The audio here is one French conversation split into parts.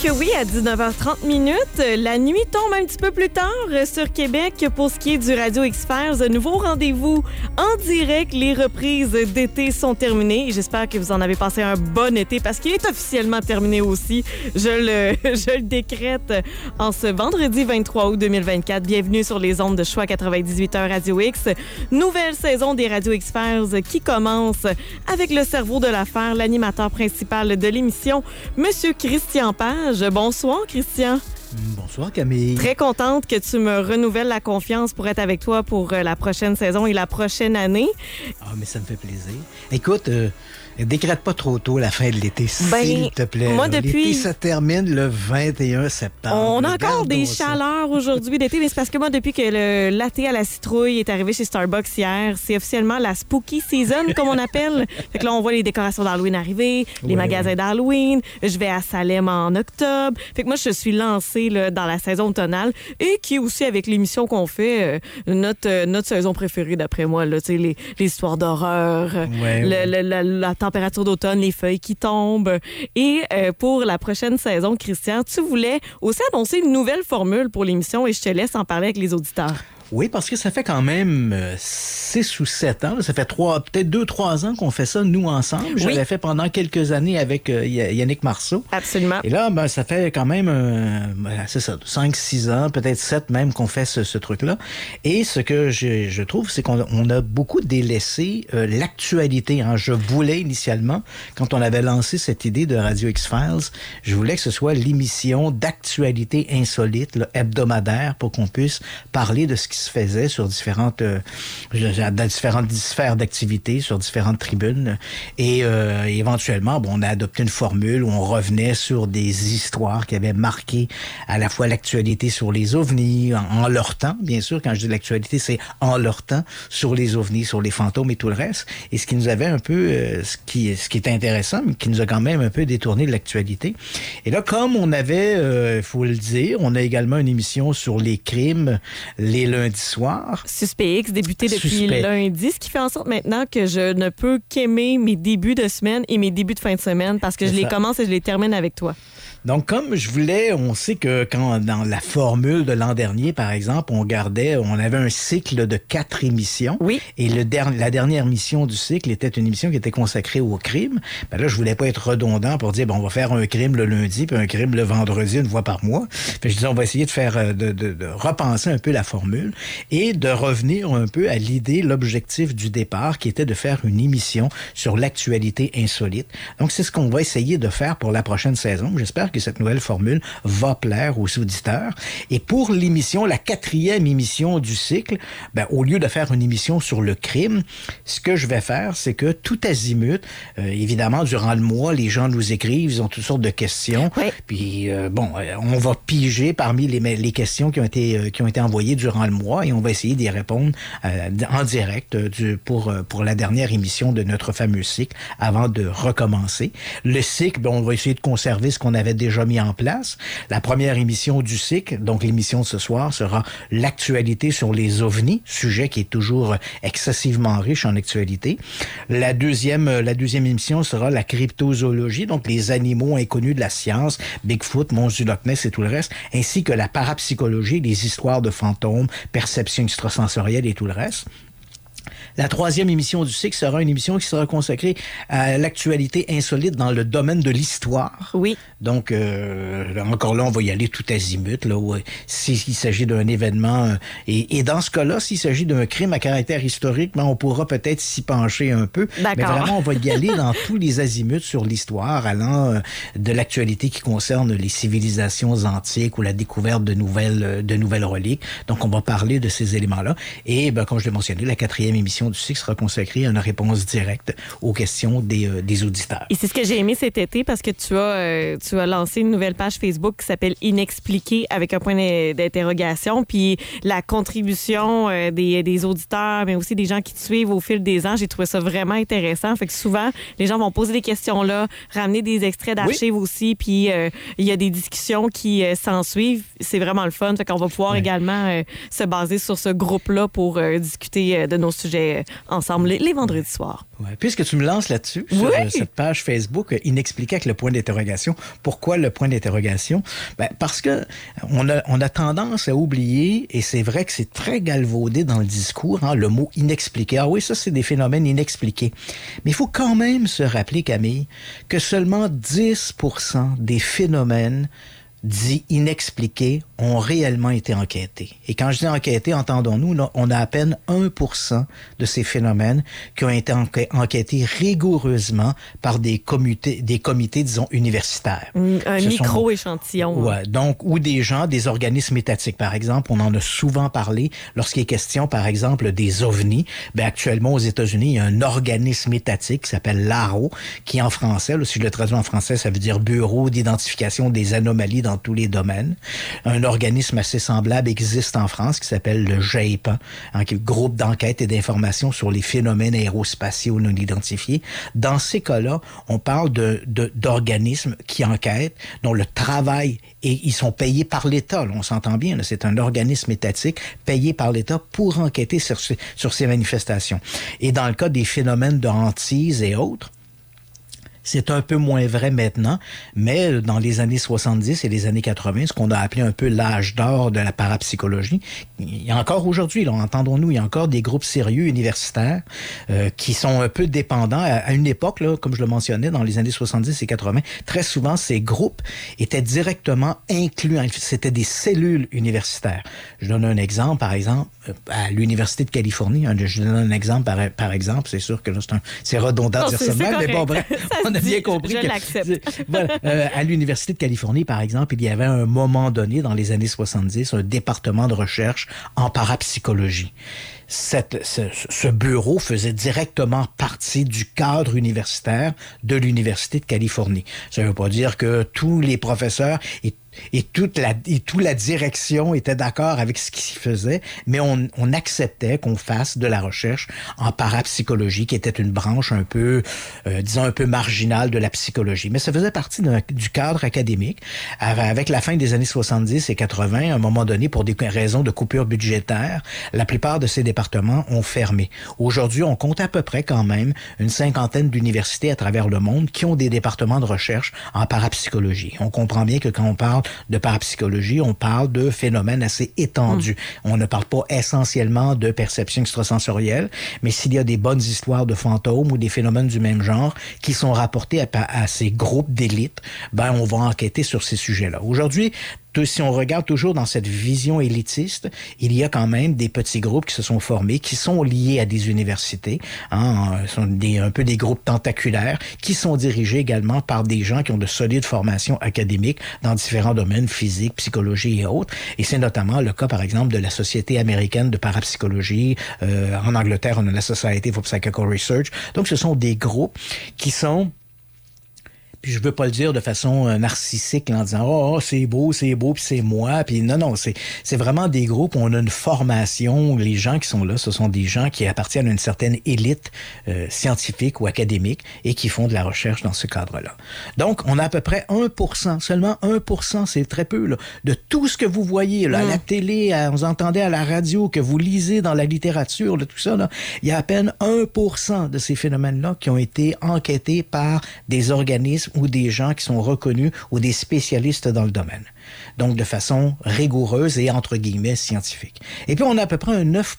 que oui, à 19h30 minutes, la nuit tombe un petit peu plus tard sur Québec pour ce qui est du Radio X-Files. Nouveau rendez-vous en direct. Les reprises d'été sont terminées. J'espère que vous en avez passé un bon été parce qu'il est officiellement terminé aussi. Je le décrète en ce vendredi 23 août 2024. Bienvenue sur les ondes de Choix 98.1 Radio X. Nouvelle saison des Radio X-Files qui commence avec le cerveau de l'affaire, l'animateur principal de l'émission, Monsieur Christian Page. Bonsoir, Christian. Bonsoir, Camille. Très contente que tu me renouvelles la confiance pour être avec toi pour la prochaine saison et la prochaine année. Ah, mais ça me fait plaisir. Écoute, décrète pas trop tôt la fin de l'été, s'il te plaît. Moi, depuis... L'été se termine le 21 septembre. On a encore des chaleurs aujourd'hui d'été, mais c'est parce que moi, depuis que le latte à la citrouille est arrivé chez Starbucks hier, c'est officiellement la spooky season, comme on appelle. Fait que là, on voit les décorations d'Halloween arriver, les magasins d'Halloween. Je vais à Salem en octobre. Fait que moi, je suis lancée là, dans la saison automnale et qui est aussi avec l'émission qu'on fait, notre saison préférée, d'après moi. Là, les histoires d'horreur, la température d'automne, les feuilles qui tombent. Et pour la prochaine saison, Christian, tu voulais aussi annoncer une nouvelle formule pour l'émission et je te laisse en parler avec les auditeurs. Oui, parce que ça fait quand même 6 ou 7 ans. Ça fait peut-être 2-3 ans qu'on fait ça, nous, ensemble. Je l'avais fait pendant quelques années avec Yannick Marceau. Absolument. Et là, ça fait quand même, c'est ça, 5-6 ans, peut-être 7 même qu'on fait ce truc-là. Et ce que je trouve, c'est qu'on a beaucoup délaissé l'actualité. Hein. Je voulais initialement, quand on avait lancé cette idée de Radio X-Files, je voulais que ce soit l'émission d'actualité insolite, là, hebdomadaire, pour qu'on puisse parler de ce qui se faisait sur différentes sphères d'activité, sur différentes tribunes. Et éventuellement, on a adopté une formule où on revenait sur des histoires qui avaient marqué à la fois l'actualité sur les ovnis, en leur temps, bien sûr. Quand je dis l'actualité, c'est en leur temps, sur les ovnis, sur les fantômes et tout le reste. Et ce qui nous avait un peu, ce qui est intéressant, mais qui nous a quand même un peu détourné de l'actualité. Et là, comme on avait, il faut le dire, on a également une émission sur les crimes, les lundis soirs. Suspect X, débuté depuis lundi, ce qui fait en sorte maintenant que je ne peux qu'aimer mes débuts de semaine et mes débuts de fin de semaine parce que je les commence et je les termine avec toi. Donc, comme je voulais, on sait que quand dans la formule de l'an dernier, par exemple, on avait un cycle de 4 émissions. Oui. Et la dernière émission du cycle était une émission qui était consacrée au crime. Ben là, je voulais pas être redondant pour dire, on va faire un crime le lundi puis un crime le vendredi, une fois par mois. Fait que je disais, on va essayer de faire, de repenser un peu la formule et de revenir un peu à l'idée, l'objectif du départ, qui était de faire une émission sur l'actualité insolite. Donc, c'est ce qu'on va essayer de faire pour la prochaine saison. J'espère que cette nouvelle formule va plaire aux auditeurs. Et pour l'émission, la 4e émission du cycle, au lieu de faire une émission sur le crime, ce que je vais faire, c'est que tout azimut, évidemment, durant le mois, les gens nous écrivent, ils ont toutes sortes de questions. Oui. Puis, on va piger parmi les questions qui ont été envoyées durant le mois et on va essayer d'y répondre en direct pour la dernière émission de notre fameux cycle avant de recommencer. Le cycle, on va essayer de conserver ce qu'on avait déjà mis en place. La première émission du cycle, donc l'émission de ce soir, sera l'actualité sur les ovnis, sujet qui est toujours excessivement riche en actualité. La deuxième émission sera la cryptozoologie, donc les animaux inconnus de la science, Bigfoot, monstre du Loch Ness et tout le reste, ainsi que la parapsychologie, les histoires de fantômes, perception extrasensorielle et tout le reste. La 3e émission du cycle sera une émission qui sera consacrée à l'actualité insolite dans le domaine de l'histoire. Oui. Donc, encore là, on va y aller tout azimut, là, s'il s'agit d'un événement. Et dans ce cas-là, s'il s'agit d'un crime à caractère historique, on pourra peut-être s'y pencher un peu. D'accord. Mais vraiment, on va y aller dans tous les azimuts sur l'histoire, allant de l'actualité qui concerne les civilisations antiques ou la découverte de nouvelles reliques. Donc, on va parler de ces éléments-là. Et, comme je l'ai mentionné, la 4e émission du cycle sera consacrée à une réponse directe aux questions des auditeurs. Et c'est ce que j'ai aimé cet été parce que tu as lancé une nouvelle page Facebook qui s'appelle Inexpliqué avec un point d'interrogation. Puis la contribution des auditeurs, mais aussi des gens qui te suivent au fil des ans, j'ai trouvé ça vraiment intéressant. Fait que souvent, les gens vont poser des questions là, ramener des extraits d'archives aussi, puis il y a des discussions qui s'en suivent. C'est vraiment le fun. Fait qu'on va pouvoir également se baser sur ce groupe-là pour discuter de nos sujets sujet ensemble les vendredis soirs. Ouais. Puisque tu me lances là-dessus, sur cette page Facebook, Inexpliqué avec le point d'interrogation. Pourquoi le point d'interrogation? Parce que on a tendance à oublier, et c'est vrai que c'est très galvaudé dans le discours, le mot inexpliqué. Ah oui, ça, c'est des phénomènes inexpliqués. Mais il faut quand même se rappeler, Camille, que seulement 10% des phénomènes dits inexpliqués ont réellement été enquêtés. Et quand je dis enquêtés, entendons-nous, là, on a à peine 1% de ces phénomènes qui ont été enquêtés rigoureusement par des comités, disons, universitaires. Un micro-échantillon. Ouais, donc, ou des gens, des organismes étatiques. Par exemple, on en a souvent parlé lorsqu'il est question, par exemple, des ovnis. Actuellement, aux États-Unis, il y a un organisme étatique qui s'appelle l'AARO, qui en français, là, si je le traduis en français, ça veut dire Bureau d'identification des anomalies dans tous les domaines. Un organisme assez semblable existe en France qui s'appelle le GEIPAN, qui est le groupe d'enquête et d'information sur les phénomènes aérospatiaux non identifiés. Dans ces cas-là, on parle d'organismes qui enquêtent, dont le travail, et ils sont payés par l'État. Là, on s'entend bien, là, c'est un organisme étatique payé par l'État pour enquêter sur ces manifestations. Et dans le cas des phénomènes de hantise et autres, c'est un peu moins vrai maintenant, mais dans les années 70 et les années 80, ce qu'on a appelé un peu l'âge d'or de la parapsychologie, il y a encore aujourd'hui, là, entendons-nous, il y a encore des groupes sérieux universitaires qui sont un peu dépendants. À une époque, là, comme je le mentionnais, dans les années 70 et 80, très souvent, ces groupes étaient directement inclus. C'était des cellules universitaires. Je donne un exemple, par exemple, à l'Université de Californie. Je donne un exemple, par exemple, c'est sûr que là, c'est redondant de dire ça de même, mais bon, bref. On a bien compris je l'accepte. Voilà, à l'Université de Californie, par exemple, il y avait à un moment donné, dans les années 70, un département de recherche en parapsychologie. Ce bureau faisait directement partie du cadre universitaire de l'Université de Californie. Ça ne veut pas dire que tous les professeurs et toute la direction était d'accord avec ce qui s'y faisait, mais on acceptait qu'on fasse de la recherche en parapsychologie, qui était une branche un peu, disons, un peu marginale de la psychologie. Mais ça faisait partie du cadre académique. Avec la fin des années 70 et 80, à un moment donné, pour des raisons de coupure budgétaire, la plupart de ces départements ont fermé. Aujourd'hui, on compte à peu près quand même une 50aine d'universités à travers le monde qui ont des départements de recherche en parapsychologie. On comprend bien que quand on parle de parapsychologie, on parle de phénomènes assez étendus. On ne parle pas essentiellement de perception extrasensorielle, mais s'il y a des bonnes histoires de fantômes ou des phénomènes du même genre qui sont rapportés à ces groupes d'élite, on va enquêter sur ces sujets-là. Aujourd'hui, si on regarde toujours dans cette vision élitiste, il y a quand même des petits groupes qui se sont formés, qui sont liés à des universités, sont un peu des groupes tentaculaires, qui sont dirigés également par des gens qui ont de solides formations académiques dans différents domaines, physique, psychologie et autres. Et c'est notamment le cas, par exemple, de la Société américaine de parapsychologie. En Angleterre, on a la Society for Psychical Research. Donc, ce sont des groupes qui sont... Puis je veux pas le dire de façon narcissique en disant « Oh, c'est beau, puis c'est moi. » Puis non, c'est vraiment des groupes où on a une formation. Les gens qui sont là, ce sont des gens qui appartiennent à une certaine élite scientifique ou académique et qui font de la recherche dans ce cadre-là. Donc, on a à peu près 1%, seulement 1%, c'est très peu, là, de tout ce que vous voyez là, à la télé, vous entendez à la radio, que vous lisez dans la littérature, là, tout ça, là, il y a à peine 1% de ces phénomènes-là qui ont été enquêtés par des organismes ou des gens qui sont reconnus ou des spécialistes dans le domaine. Donc, de façon rigoureuse et, entre guillemets, scientifique. Et puis, on a à peu près un 9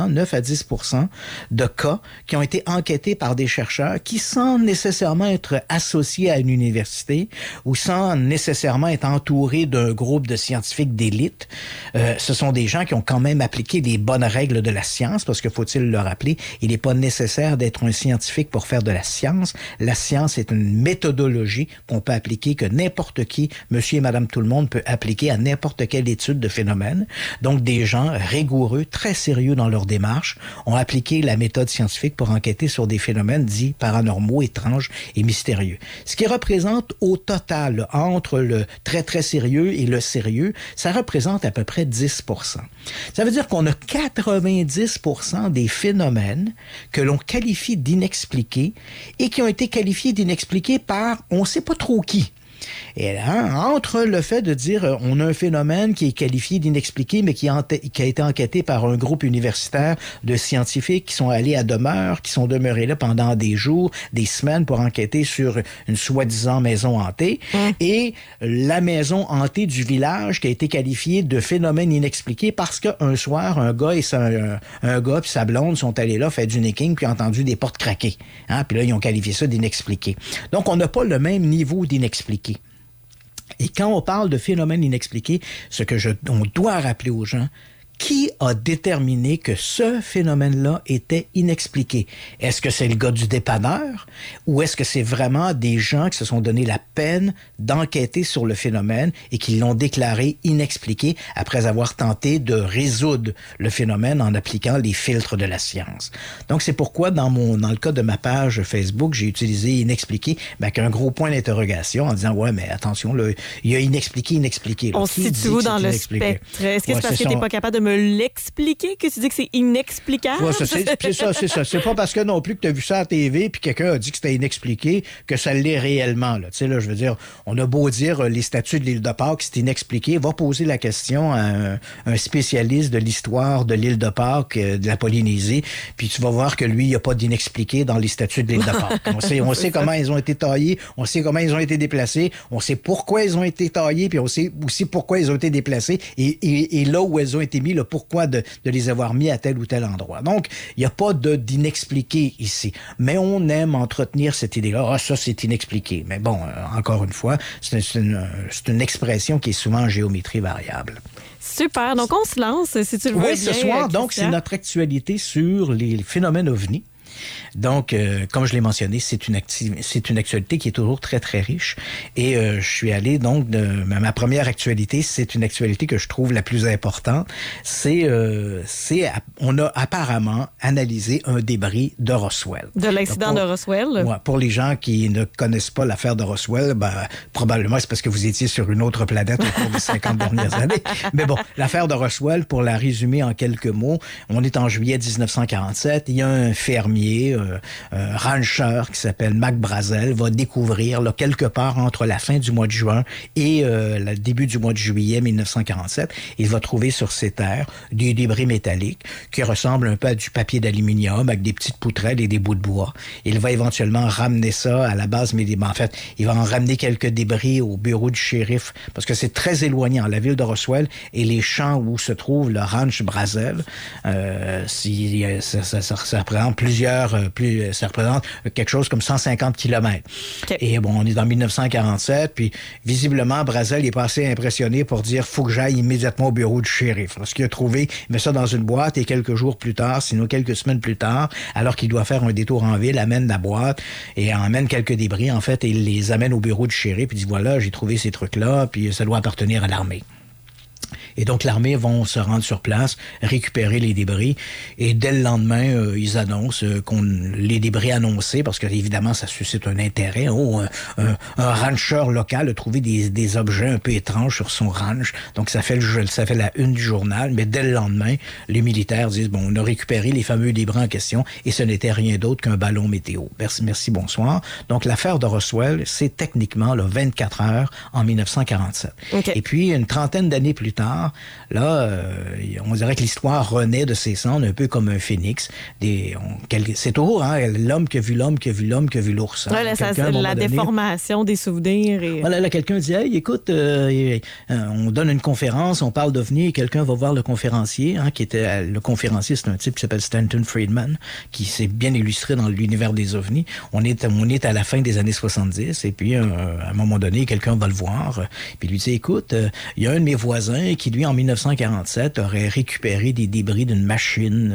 à 10% de cas qui ont été enquêtés par des chercheurs qui, sans nécessairement être associés à une université ou sans nécessairement être entourés d'un groupe de scientifiques d'élite, ce sont des gens qui ont quand même appliqué les bonnes règles de la science, parce que, faut-il le rappeler, il n'est pas nécessaire d'être un scientifique pour faire de la science. La science est une méthodologie qu'on peut appliquer, que n'importe qui, monsieur et madame tout le monde, peut appliquer à n'importe quelle étude de phénomène. Donc, des gens rigoureux, très sérieux dans leur démarche, ont appliqué la méthode scientifique pour enquêter sur des phénomènes dits paranormaux, étranges et mystérieux. Ce qui représente au total, entre le très, très sérieux et le sérieux, ça représente à peu près 10%. Ça veut dire qu'on a 90% des phénomènes que l'on qualifie d'inexpliqués et qui ont été qualifiés d'inexpliqués par on ne sait pas trop qui. Et entre le fait de dire on a un phénomène qui est qualifié d'inexpliqué, mais qui a été enquêté par un groupe universitaire de scientifiques qui sont allés à demeure, qui sont demeurés là pendant des jours, des semaines pour enquêter sur une soi-disant maison hantée, et la maison hantée du village qui a été qualifiée de phénomène inexpliqué parce qu'un soir, un gars et sa blonde sont allés là, fait du necking, puis ont entendu des portes craquer. Hein? Puis là, ils ont qualifié ça d'inexpliqué. Donc, on n'a pas le même niveau d'inexpliqué. Et quand on parle de phénomène inexpliqué, on doit rappeler aux gens, qui a déterminé que ce phénomène-là était inexpliqué? Est-ce que c'est le gars du dépanneur ou est-ce que c'est vraiment des gens qui se sont donné la peine d'enquêter sur le phénomène et qui l'ont déclaré inexpliqué après avoir tenté de résoudre le phénomène en appliquant les filtres de la science? Donc, c'est pourquoi dans le cas de ma page Facebook, j'ai utilisé inexpliqué avec un gros point d'interrogation en disant, ouais, mais attention, là, il y a inexpliqué. Là. On se situe où dans le spectre? Est-ce que c'est parce que t'es pas capable de me l'expliquer que tu dis que c'est inexplicable? Ouais, c'est ça. C'est pas parce que non plus que tu as vu ça à la TV puis quelqu'un a dit que c'était inexpliqué que ça l'est réellement. Là. Tu sais, là, je veux dire, on a beau dire les statuts de l'île de Pâques, c'est inexpliqué. Va poser la question à un spécialiste de l'histoire de l'île de Pâques, de la Polynésie, puis tu vas voir que lui, il n'y a pas d'inexpliqué dans les statuts de l'île de Pâques. On sait comment ils ont été taillés, on sait comment ils ont été déplacés, on sait pourquoi ils ont été taillés, puis on sait aussi pourquoi ils ont été déplacés et là où ils ont été mis, le pourquoi de les avoir mis à tel ou tel endroit. Donc, il n'y a pas d'inexpliqué ici. Mais on aime entretenir cette idée-là. Ah, ça, c'est inexpliqué. Mais bon, encore une fois, c'est une expression qui est souvent en géométrie variable. Super. Donc, on se lance, si tu le veux bien. Oui, ce soir, donc, c'est notre actualité sur les phénomènes ovnis. Donc, comme je l'ai mentionné, c'est une actualité qui est toujours très, très riche. Et je suis allé, donc, ma première actualité, c'est une actualité que je trouve la plus importante. On a apparemment analysé un débris de Roswell. De l'accident de Roswell? Ouais, pour les gens qui ne connaissent pas l'affaire de Roswell, probablement c'est parce que vous étiez sur une autre planète au cours des 50 dernières années. Mais bon, l'affaire de Roswell, pour la résumer en quelques mots, on est en juillet 1947. Il y a un fermier, un rancher qui s'appelle Mac Brazel, va découvrir là, quelque part entre la fin du mois de juin et le début du mois de juillet 1947, il va trouver sur ses terres des débris métalliques qui ressemblent un peu à du papier d'aluminium avec des petites poutrelles et des bouts de bois. Il va éventuellement ramener ça à la base, mais en fait, il va en ramener quelques débris au bureau du shérif parce que c'est très éloigné, la ville de Roswell et les champs où se trouve le ranch Brazel. Ça représente ça représente quelque chose comme 150 kilomètres. Okay. Et bon, on est en 1947, puis visiblement, Brazel est pas assez impressionné pour dire « faut que j'aille immédiatement au bureau du shérif ». Ce qu'il a trouvé, il met ça dans une boîte et quelques jours plus tard, sinon quelques semaines plus tard, alors qu'il doit faire un détour en ville, amène la boîte et emmène quelques débris, en fait, et il les amène au bureau du shérif, puis dit « voilà, j'ai trouvé ces trucs-là, puis ça doit appartenir à l'armée ». Et donc, l'armée vont se rendre sur place, récupérer les débris. Et dès le lendemain, ils annoncent les débris annoncés, parce que évidemment, ça suscite un intérêt. Un rancher local a trouvé des objets un peu étranges sur son ranch. Donc, ça fait la une du journal. Mais dès le lendemain, les militaires disent, bon, on a récupéré les fameux débris en question et ce n'était rien d'autre qu'un ballon météo. Merci, bonsoir. Donc, l'affaire de Roswell, c'est techniquement 24 heures en 1947. Okay. Et puis, une trentaine d'années plus tard, là, on dirait que l'histoire renaît de ses cendres, un peu comme un phénix. C'est toujours l'homme qui a vu l'homme, qui a vu l'homme, qui a vu l'ours. Ouais, la déformation des souvenirs. Et... Voilà, là, quelqu'un dit, hey, écoute, on donne une conférence, on parle d'OVNI, et quelqu'un va voir le conférencier, le conférencier, c'est un type qui s'appelle Stanton Friedman, qui s'est bien illustré dans l'univers des OVNI. On est à la fin des années 70, et puis à un moment donné, quelqu'un va le voir, puis lui dit, écoute, il y a un de mes voisins qui, lui, en 1947, aurait récupéré des débris d'une machine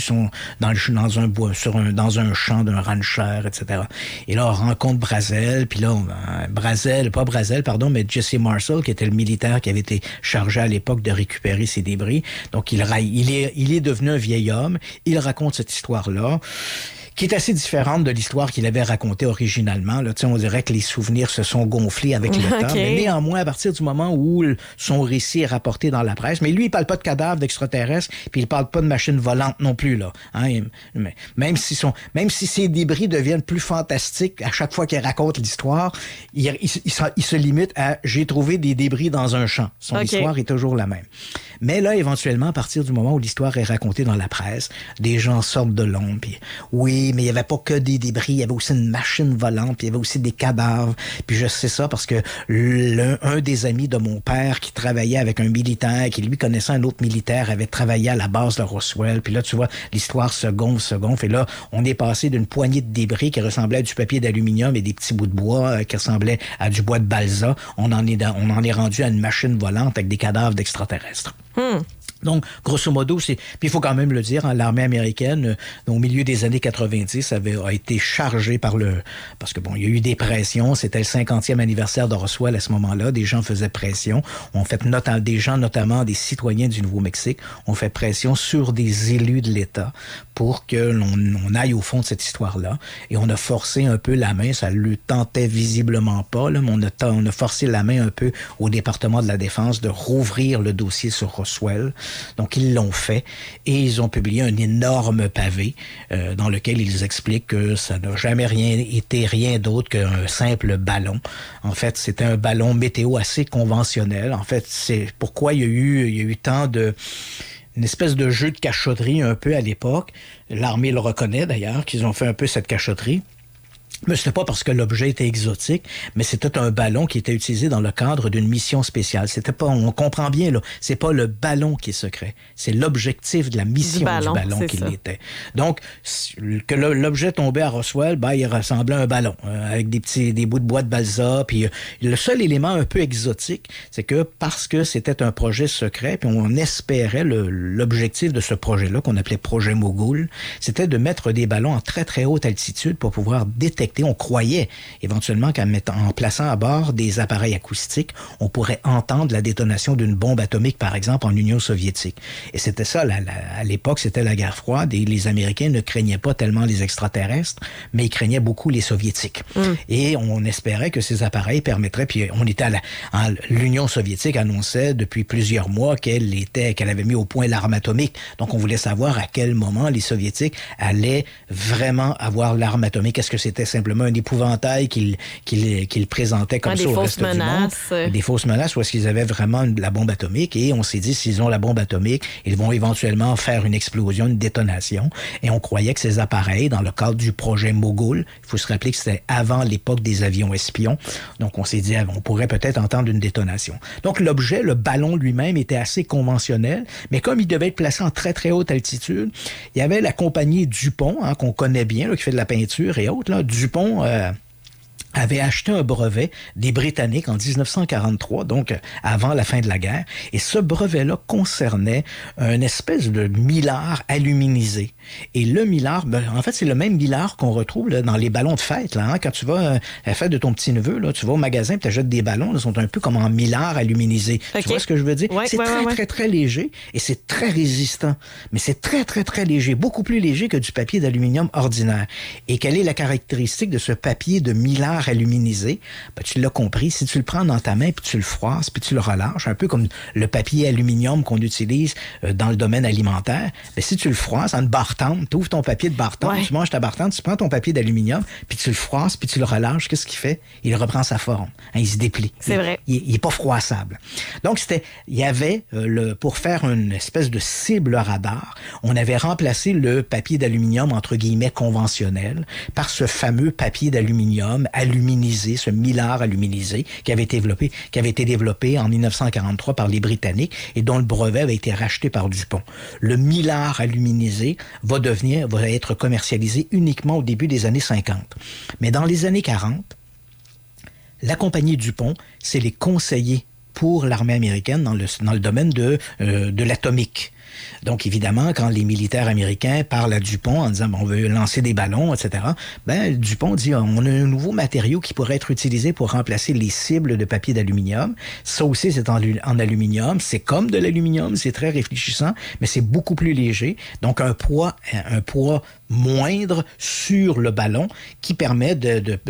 dans un champ d'un rancher, etc. Et là, on rencontre Brazel, puis là, mais Jesse Marcel, qui était le militaire qui avait été chargé à l'époque de récupérer ces débris. Donc, il est devenu un vieil homme. Il raconte cette histoire-là, qui est assez différente de l'histoire qu'il avait racontée originalement. Là, on dirait que les souvenirs se sont gonflés avec le temps. Mais néanmoins, à partir du moment où son récit est rapporté dans la presse, mais lui, il parle pas de cadavres d'extraterrestres, puis il parle pas de machines volantes non plus. Là. Hein? Même si ces débris deviennent plus fantastiques à chaque fois qu'il raconte l'histoire, il se limite à « j'ai trouvé des débris dans un champ ». Son histoire est toujours la même. Mais là, éventuellement, à partir du moment où l'histoire est racontée dans la presse, des gens sortent de l'ombre. Puis, oui, mais il n'y avait pas que des débris, il y avait aussi une machine volante, puis il y avait aussi des cadavres. Puis je sais ça parce que un des amis de mon père qui travaillait avec un militaire, qui lui connaissait un autre militaire, avait travaillé à la base de Roswell. Puis là, tu vois, l'histoire se gonfle. Et là, on est passé d'une poignée de débris qui ressemblait à du papier d'aluminium et des petits bouts de bois qui ressemblaient à du bois de balsa. On en est rendu à une machine volante avec des cadavres d'extraterrestres. Donc, grosso modo, puis il faut quand même le dire, hein, l'armée américaine, au milieu des années 90, a été chargée parce que il y a eu des pressions, c'était le 50e anniversaire de Roswell à ce moment-là, des gens faisaient pression, des gens, notamment des citoyens du Nouveau-Mexique, ont fait pression sur des élus de l'État pour que l'on aille au fond de cette histoire-là, et on a forcé un peu la main, ça le tentait visiblement pas, là, mais on a forcé la main un peu au département de la Défense de rouvrir le dossier sur Roswell. Donc, ils l'ont fait et ils ont publié un énorme pavé dans lequel ils expliquent que ça n'a jamais été rien d'autre qu'un simple ballon. En fait, c'était un ballon météo assez conventionnel. En fait, c'est pourquoi il y a eu tant une espèce de jeu de cachotterie un peu à l'époque. L'armée le reconnaît d'ailleurs, qu'ils ont fait un peu cette cachotterie. Mais c'était pas parce que l'objet était exotique, mais c'était un ballon qui était utilisé dans le cadre d'une mission spéciale. C'était pas, on comprend bien, là, c'est pas le ballon qui est secret, c'est l'objectif de la mission du ballon qui l'était. Donc, que l'objet tombait à Roswell, il ressemblait à un ballon, avec des bouts de bois de balsa, puis le seul élément un peu exotique, c'est que parce que c'était un projet secret, puis on espérait l'objectif de ce projet-là, qu'on appelait projet Mogul, c'était de mettre des ballons en très très haute altitude pour pouvoir détecter. On croyait éventuellement en plaçant à bord des appareils acoustiques, on pourrait entendre la détonation d'une bombe atomique, par exemple, en Union soviétique. Et c'était ça, à l'époque, c'était la guerre froide et les Américains ne craignaient pas tellement les extraterrestres, mais ils craignaient beaucoup les Soviétiques. Et on espérait que ces appareils permettraient, puis on était l'Union soviétique annonçait depuis plusieurs mois qu'elle avait mis au point l'arme atomique. Donc on voulait savoir à quel moment les Soviétiques allaient vraiment avoir l'arme atomique. Est-ce que c'était simplement un épouvantail qu'ils présentaient comme ça au reste du monde. Des fausses menaces, ou est-ce qu'ils avaient vraiment la bombe atomique? Et on s'est dit, s'ils ont la bombe atomique, ils vont éventuellement faire une explosion, une détonation. Et on croyait que ces appareils, dans le cadre du projet Mogul, il faut se rappeler que c'était avant l'époque des avions espions, donc on s'est dit, on pourrait peut-être entendre une détonation. Donc l'objet, le ballon lui-même, était assez conventionnel, mais comme il devait être placé en très très haute altitude, il y avait la compagnie Dupont, qu'on connaît bien, là, qui fait de la peinture et autres, là, Dupont avait acheté un brevet des Britanniques en 1943, donc avant la fin de la guerre, et ce brevet-là concernait une espèce de millard aluminisé. Et le millard, en fait, c'est le même millard qu'on retrouve là, dans les ballons de fête. Là, hein? Quand tu vas à la fête de ton petit-neveu, là, tu vas au magasin et tu achètes des ballons, ils sont un peu comme en millard aluminisé. Okay. Tu vois ce que je veux dire? C'est très léger et c'est très résistant. Mais c'est très léger, beaucoup plus léger que du papier d'aluminium ordinaire. Et quelle est la caractéristique de ce papier de millard aluminisé? Tu l'as compris, si tu le prends dans ta main puis tu le froisses puis tu le relâches, un peu comme le papier aluminium qu'on utilise dans le domaine alimentaire, si tu le froisses en une barre tendre, tu ouvres ton papier de barre tendre, tu manges ta barre tendre, tu prends ton papier d'aluminium puis tu le froisses puis tu le relâches, qu'est-ce qu'il fait? Il reprend sa forme. Hein, il se déplie. C'est vrai. Il est pas froissable. Donc, il y avait, pour faire une espèce de cible radar, on avait remplacé le papier d'aluminium, entre guillemets, conventionnel, par ce fameux papier d'aluminium aluminisé, ce millard aluminisé, qui avait été développé en 1943 par les Britanniques et dont le brevet avait été racheté par Dupont. Le millard aluminisé va être commercialisé uniquement au début des années 50. Mais dans les années 40, la compagnie Dupont, c'est les conseillers pour l'armée américaine dans le domaine de l'atomique. Donc, évidemment, quand les militaires américains parlent à Dupont en disant on veut lancer des ballons, etc., Dupont dit on a un nouveau matériau qui pourrait être utilisé pour remplacer les cibles de papier d'aluminium. Ça aussi, c'est en aluminium. C'est comme de l'aluminium, c'est très réfléchissant, mais c'est beaucoup plus léger. Donc, un poids moindre sur le ballon qui permet de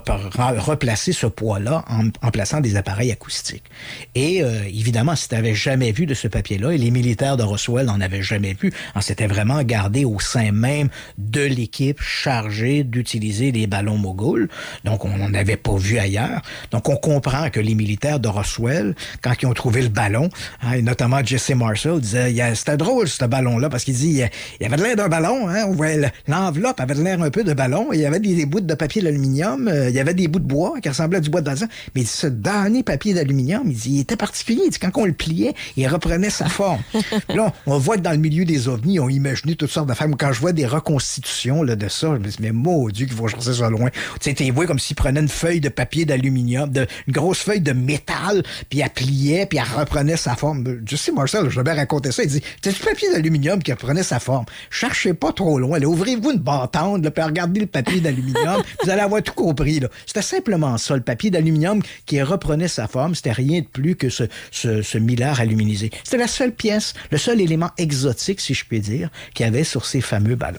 replacer ce poids-là en plaçant des appareils acoustiques. Et évidemment, si tu n'avais jamais vu de ce papier-là, et les militaires de Roswell n'en avaient jamais vu, c'était vraiment gardé au sein même de l'équipe chargée d'utiliser les ballons Mogul. Donc, on n'en avait pas vu ailleurs. Donc, on comprend que les militaires de Roswell, quand ils ont trouvé le ballon, et notamment Jesse Marcel, disait c'était drôle ce ballon-là, parce qu'il dit il avait l'air d'un ballon, on voyait l'enveloppe avait l'air un peu de ballon, il y avait des bouts de papier d'aluminium, il y avait des bouts de bois qui ressemblaient à du bois de balsa, mais ce dernier papier d'aluminium, il était particulier, il dit, quand on le pliait, il reprenait sa forme. Là, on voit que dans le milieu des ovnis, on imaginait toutes sortes d'affaires. Quand je vois des reconstitutions là, de ça, je me dis, mais maudit qu'il faut chercher ça loin. Tu sais, tu vois comme s'il prenait une feuille de papier d'aluminium, une grosse feuille de métal, puis elle pliait, puis elle reprenait sa forme. Je sais, Marcel, je vais bien raconter ça, il dit, c'est du papier d'aluminium qui reprenait sa forme. Cherchez pas trop loin, là. Ouvrez-vous une bâtande, là, puis regardez le papier d'aluminium, vous allez avoir tout compris, là. C'était simplement ça, le papier d'aluminium qui reprenait sa forme, c'était rien de plus que ce millard aluminisé. C'était la seule pièce, le seul élément exotique, si je puis dire, qu'il y avait sur ces fameux ballons.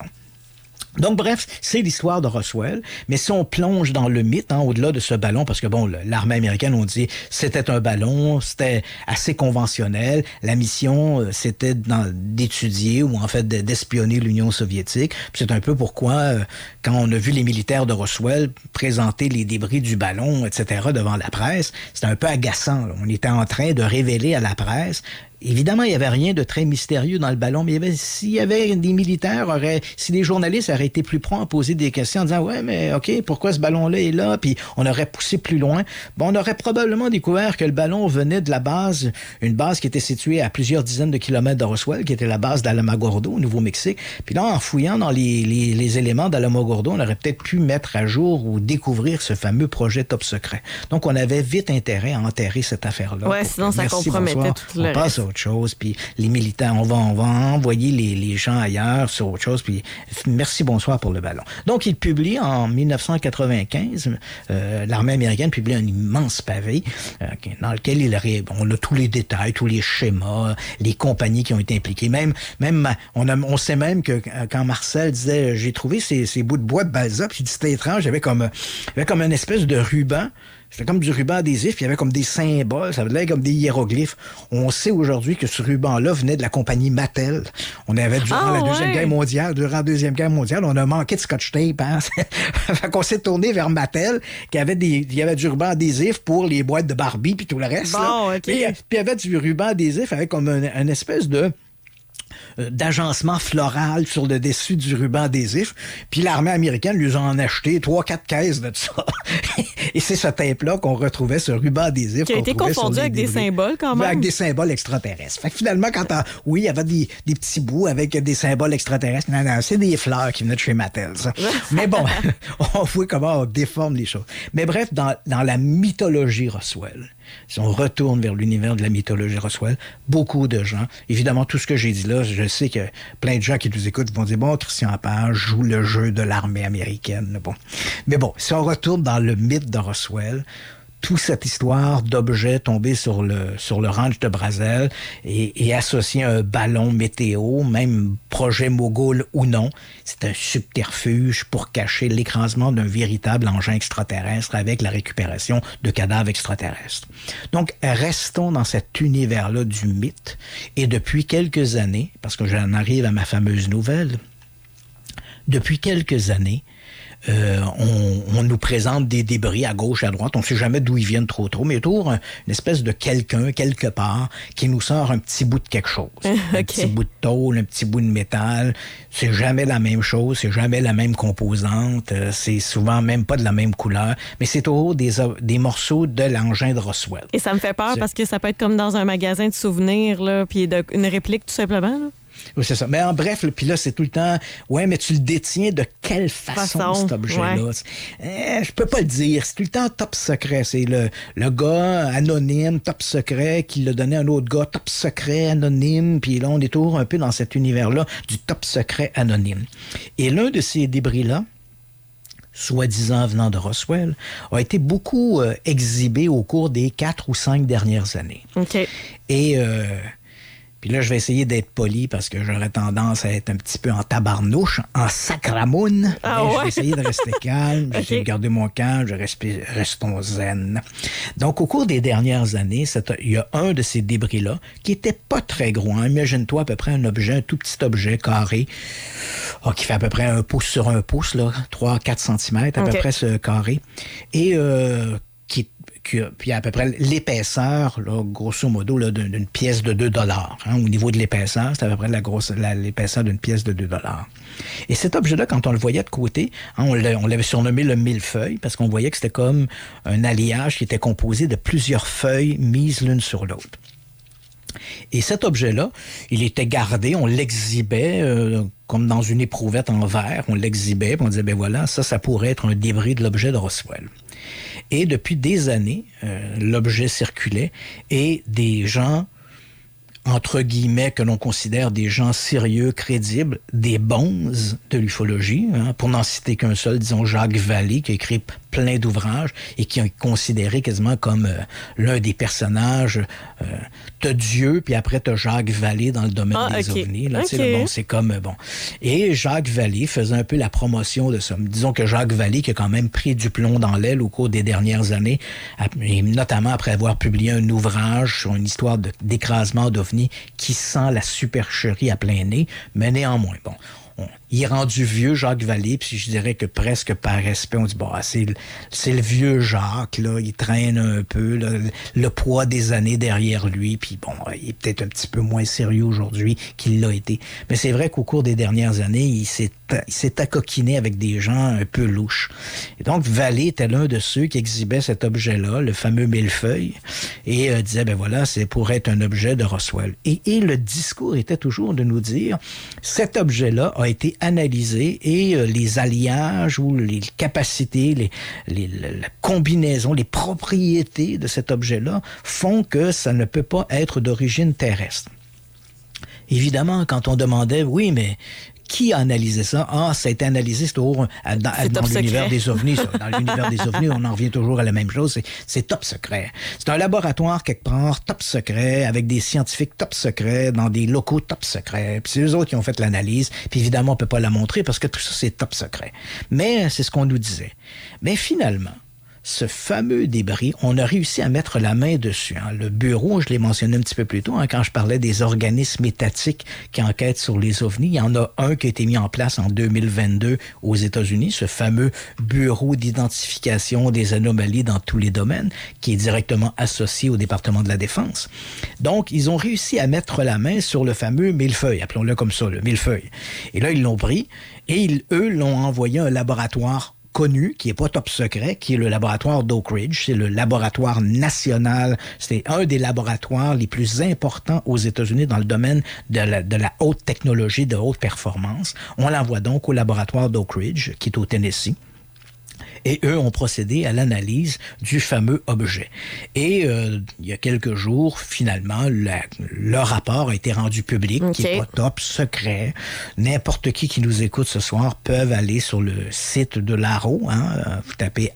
Donc, bref, c'est l'histoire de Roswell. Mais si on plonge dans le mythe, au-delà de ce ballon, parce que, l'armée américaine, on dit, c'était un ballon, c'était assez conventionnel. La mission, c'était d'étudier ou, en fait, d'espionner l'Union soviétique. Puis c'est un peu pourquoi, quand on a vu les militaires de Roswell présenter les débris du ballon, etc., devant la presse, c'était un peu agaçant, là. On était en train de révéler à la presse. Évidemment, il n'y avait rien de très mystérieux dans le ballon, mais s'il y avait des militaires, si les journalistes auraient été plus prompts à poser des questions en disant « Ouais, mais OK, pourquoi ce ballon-là est là? » Puis on aurait poussé plus loin. On aurait probablement découvert que le ballon venait de la base, une base qui était située à plusieurs dizaines de kilomètres de Roswell, qui était la base d'Alamogordo, au Nouveau-Mexique. Puis là, en fouillant dans les éléments d'Alamogordo, on aurait peut-être pu mettre à jour ou découvrir ce fameux projet top secret. Donc, on avait vite intérêt à enterrer cette affaire-là. Ouais, sinon ça compromettait tout le reste. Autre chose, puis les militaires, on va envoyer les gens ailleurs sur autre chose, puis merci, bonsoir pour le ballon. Donc, il publie en 1995, l'armée américaine publie un immense pavé dans lequel on a tous les détails, tous les schémas, les compagnies qui ont été impliquées. Même on sait même que quand Marcel disait, j'ai trouvé ces bouts de bois de balsa, puis c'était étrange, il y avait comme une espèce de ruban. C'était comme du ruban adhésif, puis il y avait comme des symboles, ça avait l'air comme des hiéroglyphes. On sait aujourd'hui que ce ruban-là venait de la compagnie Mattel. On avait durant la Deuxième Guerre mondiale, on a manqué de scotch tape. Fait qu'on s'est tourné vers Mattel, il y avait du ruban adhésif pour les boîtes de Barbie puis tout le reste. Bon, OK. Puis il y avait du ruban adhésif avec comme une espèce d'agencement floral sur le dessus du ruban adhésif. Puis l'armée américaine lui en a acheté 3-4 caisses de ça. Et c'est ce tape-là qu'on retrouvait, ce ruban adhésif. Qui a été confondu avec des symboles, quand même. Avec des symboles extraterrestres. Fait que finalement, il y avait des petits bouts avec des symboles extraterrestres. Non, c'est des fleurs qui venaient de chez Mattel, ça. Mais bon, on voit comment on déforme les choses. Mais bref, dans la mythologie Roswell, si on retourne vers l'univers de la mythologie Roswell, beaucoup de gens, évidemment, tout ce que j'ai dit là, je sais que plein de gens qui nous écoutent vont dire, bon, Christian Page joue le jeu de l'armée américaine. Bon. Mais bon, si on retourne dans le mythe de Roswell, toute cette histoire d'objets tombés sur le ranch de Brazel et associés à un ballon météo, même projet Mogul ou non, c'est un subterfuge pour cacher l'écrasement d'un véritable engin extraterrestre avec la récupération de cadavres extraterrestres. Donc, restons dans cet univers-là du mythe. Et depuis quelques années, parce que j'en arrive à ma fameuse nouvelle, depuis quelques années, on nous présente des débris à gauche et à droite. On ne sait jamais d'où ils viennent trop, mais toujours une espèce de quelqu'un, quelque part, qui nous sort un petit bout de quelque chose. Un petit bout de tôle, un petit bout de métal. C'est jamais la même chose, c'est jamais la même composante, c'est souvent même pas de la même couleur, mais c'est toujours des morceaux de l'engin de Roswell. Et ça me fait peur parce que ça peut être comme dans un magasin de souvenirs, là, puis une réplique tout simplement, là. Oui, c'est ça. Mais en bref, puis là, c'est tout le temps, ouais, mais tu le détiens de quelle façon cet objet-là? Ouais. Je peux pas le dire. C'est tout le temps top secret. C'est le gars anonyme, top secret, qui l'a donné à un autre gars, top secret, anonyme. Puis là, on est toujours un peu dans cet univers-là du top secret anonyme. Et l'un de ces débris-là, soi-disant venant de Roswell, a été beaucoup exhibé au cours des 4 ou 5 dernières années. OK. Et puis là, je vais essayer d'être poli parce que j'aurais tendance à être un petit peu en tabarnouche, en sacramoune. Ah ouais? Je vais essayer de rester calme, je vais garder mon calme, restons zen. Donc, au cours des dernières années, il y a un de ces débris-là qui était pas très gros. Hein. Imagine-toi à peu près un tout petit objet carré, qui fait à peu près 1 pouce sur 1 pouce, là, 3-4 centimètres, à peu près ce carré. Et puis à peu près l'épaisseur, là, grosso modo, là, d'une pièce de $2. Hein, au niveau de l'épaisseur, c'est à peu près l'épaisseur d'une pièce de $2. Et cet objet-là, quand on le voyait de côté, hein, on l'avait surnommé le millefeuille, parce qu'on voyait que c'était comme un alliage qui était composé de plusieurs feuilles mises l'une sur l'autre. Et cet objet-là, il était gardé, on l'exhibait comme dans une éprouvette en verre, on l'exhibait, puis on disait, ben voilà, ça pourrait être un débris de l'objet de Roswell. Et depuis des années, l'objet circulait et des gens, entre guillemets, que l'on considère des gens sérieux, crédibles, des bonzes de l'ufologie, hein, pour n'en citer qu'un seul, disons Jacques Vallée, qui a écrit plein d'ouvrages et qui est considéré quasiment comme l'un des personnages. T'as Dieu, puis après t'as Jacques Vallée dans le domaine des ovnis. Là, bon, c'est comme bon. Et Jacques Vallée faisait un peu la promotion de ça. Disons que Jacques Vallée, qui a quand même pris du plomb dans l'aile au cours des dernières années, et notamment après avoir publié un ouvrage sur une histoire d'écrasement d'ovnis qui sent la supercherie à plein nez, mais néanmoins, bon. Il est rendu vieux, Jacques Vallée, puis je dirais que presque par respect, on dit, bon, c'est le vieux Jacques, là, il traîne un peu, là, le poids des années derrière lui, puis bon, il est peut-être un petit peu moins sérieux aujourd'hui qu'il l'a été. Mais c'est vrai qu'au cours des dernières années, il s'est accoquiné avec des gens un peu louches. Et donc, Vallée était l'un de ceux qui exhibait cet objet-là, le fameux millefeuille, et disait, ben voilà, c'est pour être un objet de Roswell. Et le discours était toujours de nous dire, cet objet-là a été analysé et les alliages ou les capacités, la combinaison, les propriétés de cet objet-là font que ça ne peut pas être d'origine terrestre. Évidemment, quand on demandait, oui, mais qui a analysé ça? Ah, ça a été analysé, c'est toujours dans l'univers des ovnis. Ça. Dans l'univers des ovnis, on en revient toujours à la même chose. C'est top secret. C'est un laboratoire quelque part, top secret, avec des scientifiques top secret, dans des locaux top secret. Puis c'est eux autres qui ont fait l'analyse. Puis évidemment, on peut pas la montrer parce que tout ça, c'est top secret. Mais c'est ce qu'on nous disait. Mais finalement, ce fameux débris, on a réussi à mettre la main dessus. Hein. Le bureau, je l'ai mentionné un petit peu plus tôt, hein, quand je parlais des organismes étatiques qui enquêtent sur les ovnis. Il y en a un qui a été mis en place en 2022 aux États-Unis, ce fameux bureau d'identification des anomalies dans tous les domaines, qui est directement associé au département de la Défense. Donc, ils ont réussi à mettre la main sur le fameux millefeuille, appelons-le comme ça, le millefeuille. Et là, ils l'ont pris et eux l'ont envoyé à un laboratoire connu, qui est pas top secret, qui est le laboratoire d'Oak Ridge. C'est le laboratoire national. C'est un des laboratoires les plus importants aux États-Unis dans le domaine de la haute technologie, de haute performance. On l'envoie donc au laboratoire d'Oak Ridge, qui est au Tennessee. Et eux ont procédé à l'analyse du fameux objet. Et il y a quelques jours, finalement, le rapport a été rendu public, qui est pas top, secret. N'importe qui nous écoute ce soir peuvent aller sur le site de l'AARO, hein, vous tapez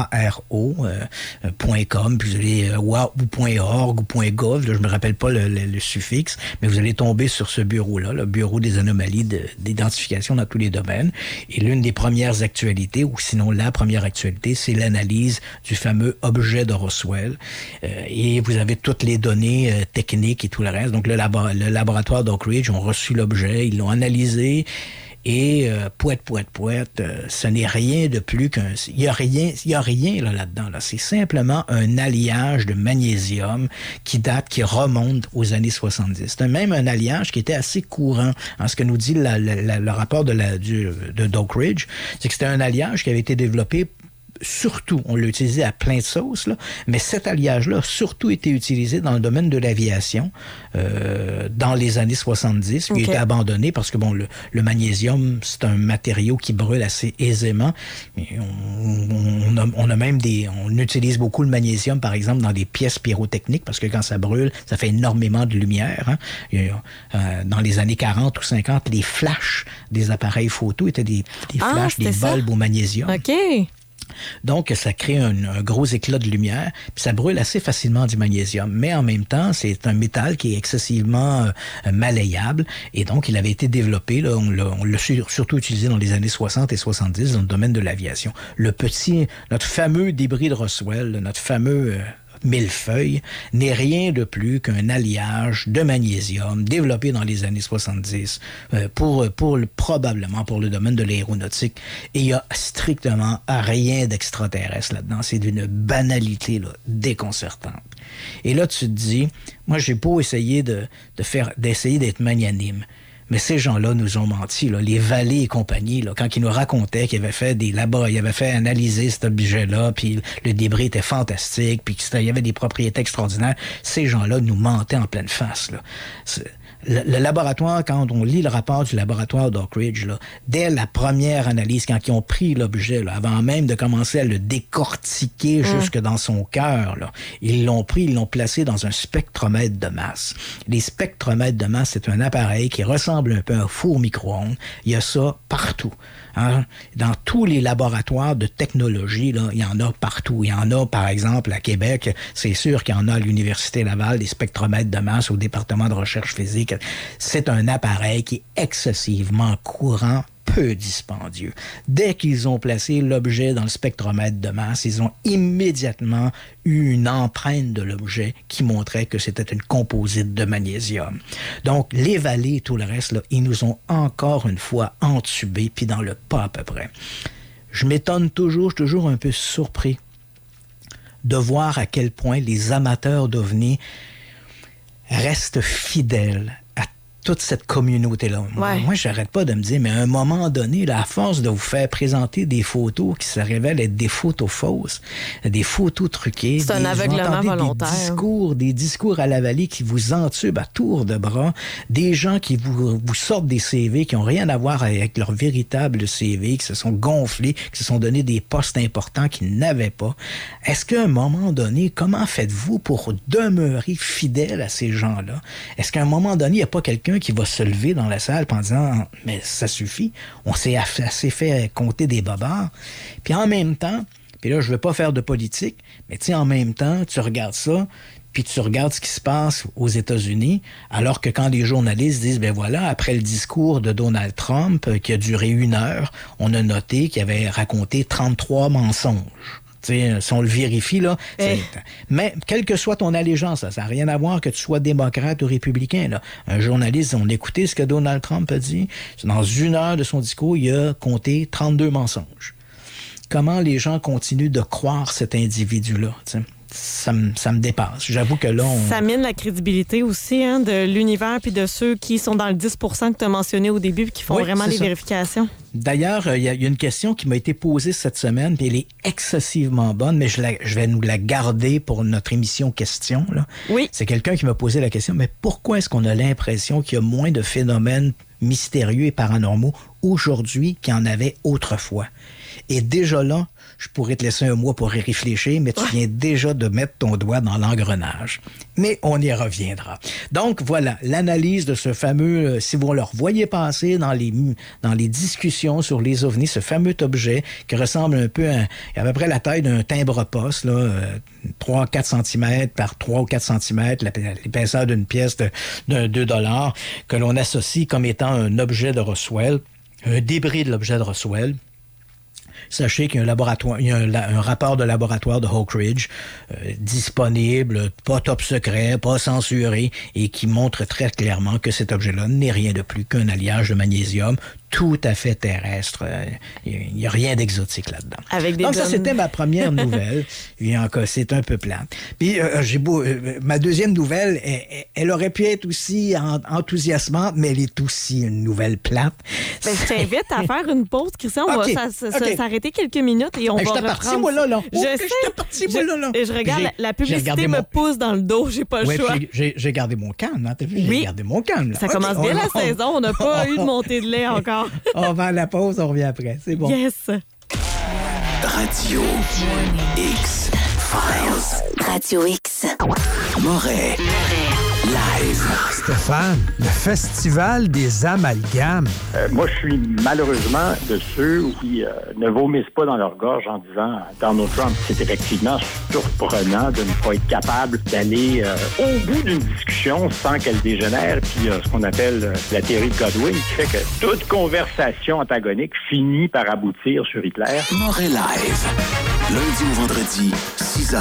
aaro.com, puis vous allez ou .org ou .gov, là, je me rappelle pas le suffixe, mais vous allez tomber sur ce bureau-là, le bureau des anomalies d'identification dans tous les domaines. Et l'une des premières actualités, ou sinon la première actualité, c'est l'analyse du fameux objet de Roswell. Et vous avez toutes les données techniques et tout le reste. Donc, le laboratoire d'Oak Ridge ont reçu l'objet, ils l'ont analysé. Et ce n'est rien de plus qu'un... Il y a rien là-dedans. Là. C'est simplement un alliage de magnésium qui remonte aux années 70. C'est même un alliage qui était assez courant. En ce que nous dit le rapport de Oak Ridge, c'est que c'était un alliage qui avait été développé surtout, on l'a utilisé à plein de sauces, là, mais cet alliage-là a surtout été utilisé dans le domaine de l'aviation dans les années 70, puis il a été abandonné parce que, bon, le magnésium, c'est un matériau qui brûle assez aisément. On a même on utilise beaucoup le magnésium, par exemple, dans des pièces pyrotechniques, parce que quand ça brûle, ça fait énormément de lumière. Dans les années 40 ou 50, les flashs des appareils photo étaient des flashs, des bulbes au magnésium. OK. Donc, ça crée un gros éclat de lumière, puis ça brûle assez facilement du magnésium. Mais en même temps, c'est un métal qui est excessivement malléable, et donc il avait été développé, là, on l'a surtout utilisé dans les années 60 et 70 dans le domaine de l'aviation. Notre fameux débris de Roswell, notre fameux millefeuille, n'est rien de plus qu'un alliage de magnésium développé dans les années 70 probablement pour le domaine de l'aéronautique. Et il n'y a strictement rien d'extraterrestre là-dedans. C'est d'une banalité là, déconcertante. Et là, tu te dis, moi, j'ai beau essayer d'essayer d'être magnanime, mais ces gens-là nous ont menti, là, les Vallée et compagnie, là, quand ils nous racontaient qu'ils avaient fait ils avaient fait analyser cet objet-là, puis le débris était fantastique, puis qu'il y avait des propriétés extraordinaires. Ces gens-là nous mentaient en pleine face, là. Le laboratoire, quand on lit le rapport du laboratoire d'Oak Ridge, là, dès la première analyse, quand ils ont pris l'objet, là, avant même de commencer à le décortiquer jusque dans son cœur, là, ils l'ont placé dans un spectromètre de masse. Les spectromètres de masse, c'est un appareil qui ressemble un peu à un four micro-ondes. Il y a ça partout. Hein? Dans tous les laboratoires de technologie, là, il y en a partout. Il y en a, par exemple, à Québec, c'est sûr qu'il y en a à l'Université Laval, des spectromètres de masse au département de recherche physique. C'est un appareil qui est excessivement courant, peu dispendieux. Dès qu'ils ont placé l'objet dans le spectromètre de masse, ils ont immédiatement eu une empreinte de l'objet qui montrait que c'était une composite de magnésium. Donc, les Vallées et tout le reste, là, ils nous ont encore une fois entubés, puis dans le pas à peu près. Je m'étonne toujours, je suis toujours un peu surpris de voir à quel point les amateurs d'OVNI restent fidèles à toute cette communauté-là. Ouais. Moi, j'arrête pas de me dire, mais à un moment donné, là, à force de vous faire présenter des photos qui se révèlent être des photos fausses, des photos truquées, c'est un aveuglement volontaire. Des discours à la Vallée qui vous entubent à tour de bras, des gens qui vous sortent des CV qui ont rien à voir avec leur véritable CV, qui se sont gonflés, qui se sont donné des postes importants qu'ils n'avaient pas. Est-ce qu'à un moment donné, comment faites-vous pour demeurer fidèle à ces gens-là? Est-ce qu'à un moment donné, il n'y a pas quelqu'un qui va se lever dans la salle en disant « Mais ça suffit, on s'est assez fait compter des bobards. » Puis en même temps, puis là, je ne veux pas faire de politique, mais tu sais, en même temps, tu regardes ça, puis tu regardes ce qui se passe aux États-Unis, alors que quand les journalistes disent « Ben voilà, après le discours de Donald Trump, qui a duré 1 heure, on a noté qu'il avait raconté 33 mensonges. » T'sais, si on le vérifie, là. Mais quelle que soit ton allégeance, ça n'a rien à voir que tu sois démocrate ou républicain. Là. Un journaliste, on écoutait ce que Donald Trump a dit. Dans 1 heure de son discours, il a compté 32 mensonges. Comment les gens continuent de croire cet individu-là? T'sais? Ça me dépasse. J'avoue que là, ça mine la crédibilité aussi de l'univers puis de ceux qui sont dans le 10% que tu as mentionné au début puis qui font vraiment les vérifications. D'ailleurs, il y a une question qui m'a été posée cette semaine, puis elle est excessivement bonne, mais je vais nous la garder pour notre émission question. Là. Oui. C'est quelqu'un qui m'a posé la question, mais pourquoi est-ce qu'on a l'impression qu'il y a moins de phénomènes mystérieux et paranormaux aujourd'hui qu'il y en avait autrefois? Et déjà là, je pourrais te laisser 1 mois pour y réfléchir, mais tu viens déjà de mettre ton doigt dans l'engrenage. Mais on y reviendra. Donc voilà, l'analyse de ce fameux, si vous le revoyez passer dans les discussions sur les ovnis, ce fameux objet qui ressemble un peu à peu près la taille d'un timbre-poste, là, 3-4 cm par 3 ou 4 cm, l'épaisseur d'une pièce de 2 $, que l'on associe comme étant un objet de Roswell, un débris de l'objet de Roswell. Sachez qu'il y a un rapport de laboratoire de Oak Ridge disponible, pas top secret, pas censuré, et qui montre très clairement que cet objet-là n'est rien de plus qu'un alliage de magnésium, tout à fait terrestre. Il n'y a rien d'exotique là-dedans. Donc, ça, c'était ma première nouvelle. Et encore, c'est un peu plate. Puis, ma deuxième nouvelle, elle aurait pu être aussi enthousiasmante, mais elle est aussi une nouvelle plate. Ben, je t'invite à faire une pause, Christian. On va s'arrêter quelques minutes et on va reprendre. Parti, moi, là. J'étais parti, moi, là. Et je regarde, la publicité me pousse dans le dos. J'ai pas le choix. J'ai gardé mon calme, hein, t'as vu? J'ai gardé mon calme. Là. Ça commence bien la saison. On n'a pas eu de montée de lait encore. On va à la pause, on revient après. C'est bon. Yes. Radio X Files. Radio X. Moret. Live. Stéphane, le festival des amalgames. Moi, je suis malheureusement de ceux qui ne vomissent pas dans leur gorge en disant Donald Trump. C'est effectivement surprenant de ne pas être capable d'aller au bout d'une discussion sans qu'elle dégénère. Puis ce qu'on appelle la théorie de Godwin, qui fait que toute conversation antagonique finit par aboutir sur Hitler. Moret Live. Lundi au vendredi, 6h.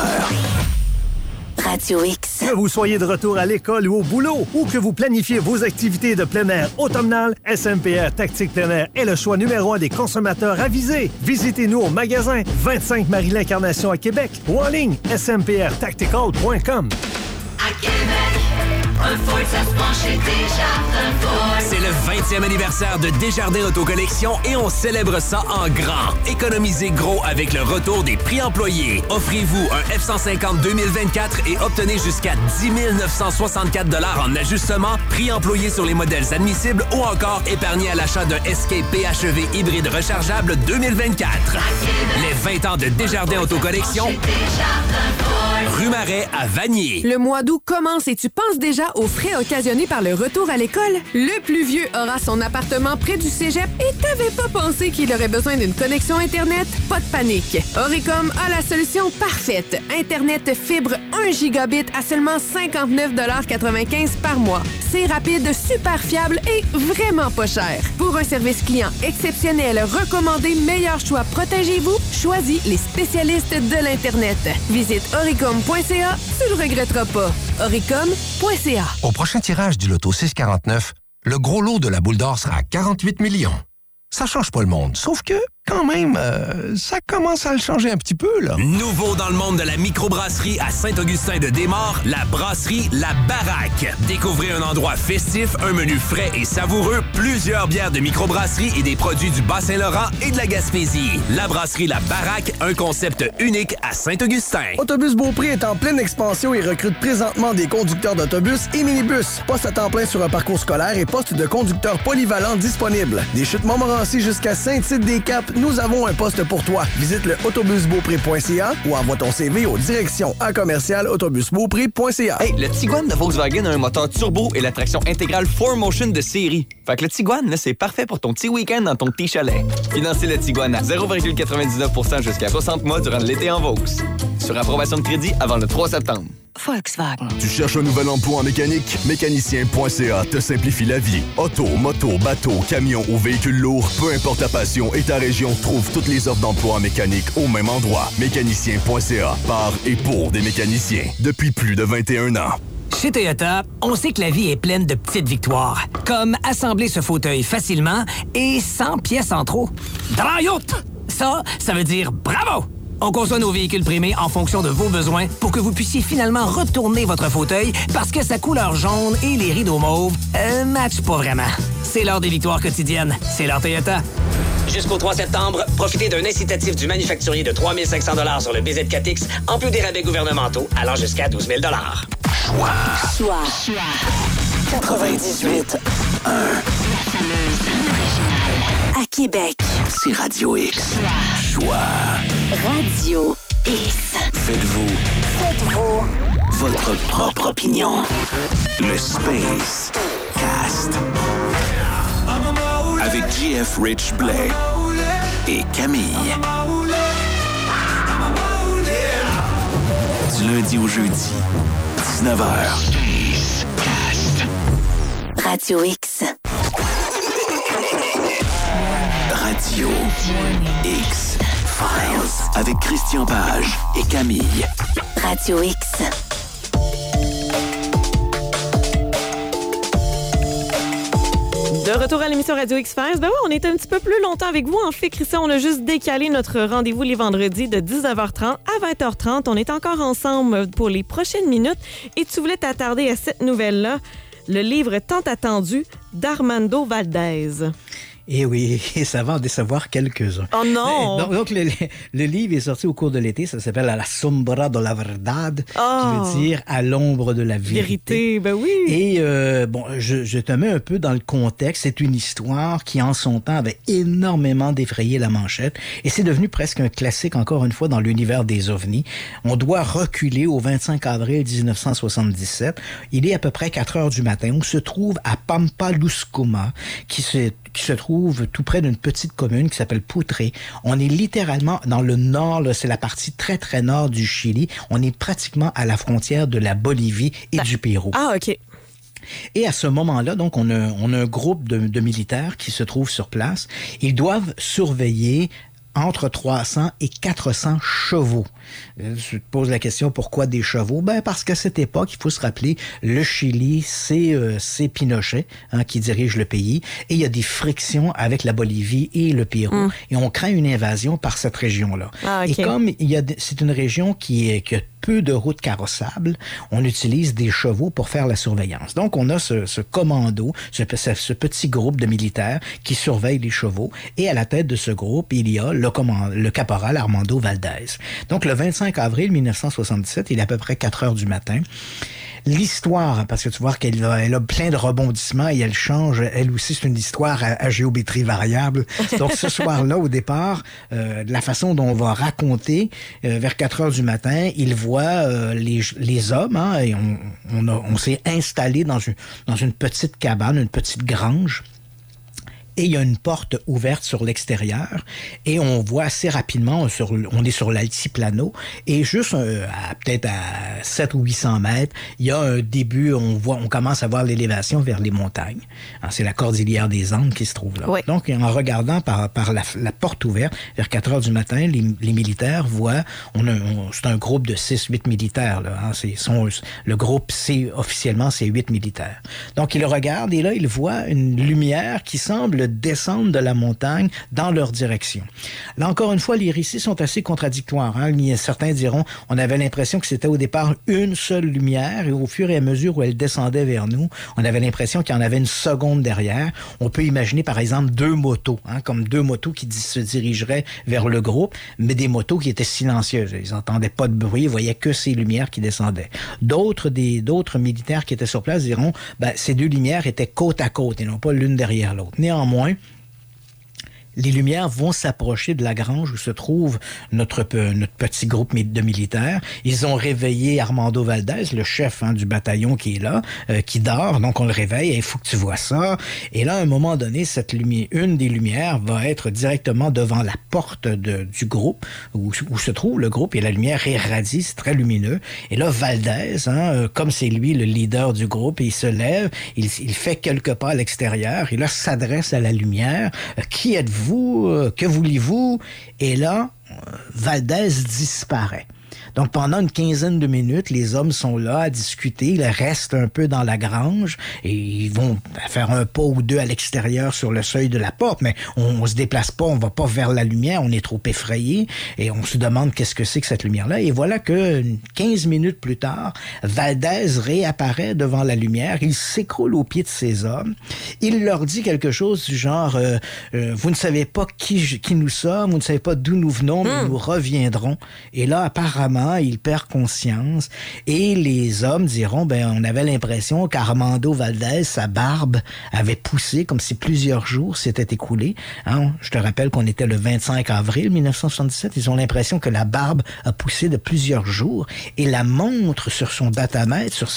Radio X. Que vous soyez de retour à l'école ou au boulot, ou que vous planifiez vos activités de plein air automnales, SMPR Tactique Plein Air est le choix numéro 1 des consommateurs avisés. Visitez-nous au magasin 25 Marie-l'Incarnation à Québec ou en ligne smprtactical.com. À Québec, un Ford, ça se penche chez Desjardins Ford. C'est le 20e anniversaire de Desjardins Autocollection et on célèbre ça en grand. Économisez gros avec le retour des prix employés. Offrez-vous un F-150 2024 et obtenez jusqu'à 10 964 $ en ajustement, prix employé sur les modèles admissibles ou encore épargnez à l'achat d'un Escape PHEV hybride rechargeable 2024. Les 20 ans de Desjardins Autocollection, rue Marais à Vanier. Le mois d'août commence et tu penses déjà aux frais occasionnés par le retour à l'école? Le plus vieux aura son appartement près du cégep et t'avais pas pensé qu'il aurait besoin d'une connexion Internet? Pas de panique. Oricom a la solution parfaite. Internet fibre 1 gigabit à seulement 59,95 $ par mois. C'est rapide, super fiable et vraiment pas cher. Pour un service client exceptionnel, recommandé, meilleur choix, protégez-vous, choisis les spécialistes de l'Internet. Visite oricom.ca, tu le regretteras pas. oricom.ca. Au prochain tirage du loto 649, le gros lot de la boule d'or sera à 48 millions. Ça change pas le monde, sauf que, quand même, ça commence à le changer un petit peu, là. Nouveau dans le monde de la microbrasserie à Saint-Augustin-de-Desmaures, la brasserie La Baraque. Découvrez un endroit festif, un menu frais et savoureux, plusieurs bières de microbrasserie et des produits du Bas-Saint-Laurent et de la Gaspésie. La brasserie La Baraque, un concept unique à Saint-Augustin. Autobus Beaupré est en pleine expansion et recrute présentement des conducteurs d'autobus et minibus. Poste à temps plein sur un parcours scolaire et poste de conducteur polyvalent disponible. Des chutes Montmorency jusqu'à Saint-Tite-des-Caps, nous avons un poste pour toi. Visite le autobusbeaupré.ca ou envoie ton CV aux directions @autobusbeaupré.ca. Hey, le Tiguan de Volkswagen a un moteur turbo et la traction intégrale 4Motion de série. Fait que le Tiguan, là, c'est parfait pour ton petit week-end dans ton petit chalet. Financez le Tiguan à 0,99% jusqu'à 60 mois durant l'été en Vaux. Sur approbation de crédit avant le 3 septembre. Volkswagen. Tu cherches un nouvel emploi en mécanique? Mécanicien.ca te simplifie la vie. Auto, moto, bateau, camion ou véhicule lourd, peu importe ta passion et ta région, trouve toutes les offres d'emploi en mécanique au même endroit. Mécanicien.ca, par et pour des mécaniciens depuis plus de 21 ans. Chez Toyota, on sait que la vie est pleine de petites victoires, comme assembler ce fauteuil facilement et sans pièces en trop. Drayout! Ça veut dire bravo! On conçoit nos véhicules primés en fonction de vos besoins pour que vous puissiez finalement retourner votre fauteuil parce que sa couleur jaune et les rideaux mauves matchent pas vraiment. C'est l'heure des victoires quotidiennes. C'est l'heure Toyota. Jusqu'au 3 septembre, profitez d'un incitatif du manufacturier de 3 500 $ sur le BZ4X, en plus des rabais gouvernementaux allant jusqu'à 12 000 $. Choix. 98 1. À Québec. C'est Radio X. Choix. Radio X. Faites-vous votre propre opinion. Le Space Cast. Avec JF Rich Blais et Camille. Du lundi au jeudi, 19h. Space Cast. Radio X. Radio X Files avec Christian Page et Camille. Radio X. De Retour à l'émission Radio X-Files. Ben oui, on est un petit peu plus longtemps avec vous. En fait, Christian, on a juste décalé notre rendez-vous les vendredis de 19h30 à 20h30. On est encore ensemble pour les prochaines minutes. Et tu voulais t'attarder à cette nouvelle-là, le livre tant attendu d'Armando Valdez. Et oui, et ça va en décevoir quelques-uns. Oh non! Donc le livre est sorti au cours de l'été. Ça s'appelle « A la sombra de la verdad », qui veut dire « À l'ombre de la vérité ». Ben oui! Et je te mets un peu dans le contexte. C'est une histoire qui, en son temps, avait énormément défrayé la manchette. Et c'est devenu presque un classique, encore une fois, dans l'univers des ovnis. On doit reculer au 25 avril 1977. Il est à peu près 4 heures du matin. On se trouve à Pampaluscuma, qui se trouve tout près d'une petite commune qui s'appelle Putre. On est littéralement dans le nord, là, c'est la partie très, très nord du Chili. On est pratiquement à la frontière de la Bolivie et du Pérou. Ah, OK. Et à ce moment-là, donc, on a un groupe de militaires qui se trouvent sur place. Ils doivent surveiller entre 300 et 400 chevaux. Je te pose la question, pourquoi des chevaux? Ben, parce qu'à cette époque, il faut se rappeler, le Chili, c'est Pinochet qui dirige le pays, et il y a des frictions avec la Bolivie et le Pérou, et on craint une invasion par cette région-là. Ah, okay. Et comme c'est une région qui a peu de routes carrossables, on utilise des chevaux pour faire la surveillance. Donc, on a ce commando, ce petit groupe de militaires qui surveillent les chevaux, et à la tête de ce groupe, il y a le caporal Armando Valdez. Donc, le 25 avril 1977, il est à peu près 4 heures du matin. L'histoire, parce que tu vois qu'elle a plein de rebondissements et elle change, elle aussi, c'est une histoire à géométrie variable. Donc, ce soir-là, au départ, la façon dont on va raconter, vers 4 heures du matin, il voit les hommes, et on s'est installé dans une petite cabane, une petite grange. Et il y a une porte ouverte sur l'extérieur et on voit assez rapidement, on est sur l'altiplano et juste peut-être à 700 ou 800 mètres, il y a un début, on commence à voir l'élévation vers les montagnes. Alors, c'est la cordillère des Andes qui se trouve là. Oui. Donc, en regardant par la porte ouverte, vers 4 heures du matin, les militaires voient, c'est un groupe de 6-8 militaires. Là, le groupe, officiellement, c'est 8 militaires. Donc, ils regardent et là, ils voient une lumière qui semble descendre de la montagne dans leur direction. Là, encore une fois, les récits sont assez contradictoires. Certains diront, on avait l'impression que c'était au départ une seule lumière et au fur et à mesure où elle descendait vers nous, on avait l'impression qu'il y en avait une seconde derrière. On peut imaginer, par exemple, 2 motos, comme 2 motos qui se dirigeraient vers le groupe, mais des motos qui étaient silencieuses. Ils n'entendaient pas de bruit, ils voyaient que ces lumières qui descendaient. D'autres militaires qui étaient sur place diront, ces 2 lumières étaient côte à côte et non pas l'une derrière l'autre. Néanmoins, les lumières vont s'approcher de la grange où se trouve notre petit groupe de militaires. Ils ont réveillé Armando Valdez, le chef du bataillon qui est là, qui dort. Donc, on le réveille. Il faut que tu vois ça. Et là, à un moment donné, une des lumières va être directement devant la porte du groupe où se trouve le groupe. Et la lumière irradie, c'est très lumineux. Et là, Valdez, comme c'est lui le leader du groupe, il se lève, il fait quelques pas à l'extérieur. Et là, s'adresse à la lumière. Qui êtes-vous? Que voulez-vous? Et là, Valdez disparaît. Donc, pendant une quinzaine de minutes, les hommes sont là à discuter. Ils restent un peu dans la grange et ils vont faire un pas ou 2 à l'extérieur sur le seuil de la porte, mais on se déplace pas, on va pas vers la lumière, on est trop effrayé et on se demande qu'est-ce que c'est que cette lumière-là. Et voilà que 15 minutes plus tard, Valdez réapparaît devant la lumière. Il s'écroule aux pieds de ces hommes. Il leur dit quelque chose du genre vous ne savez pas qui nous sommes, vous ne savez pas d'où nous venons, mais nous reviendrons. Et là, apparemment, il perd conscience et les hommes diront, on avait l'impression qu'Armando Valdez, sa barbe avait poussé comme si plusieurs jours s'étaient écoulés. Je te rappelle qu'on était le 25 avril 1977. Ils ont l'impression que la barbe a poussé de plusieurs jours et la montre sur son datamètre, sur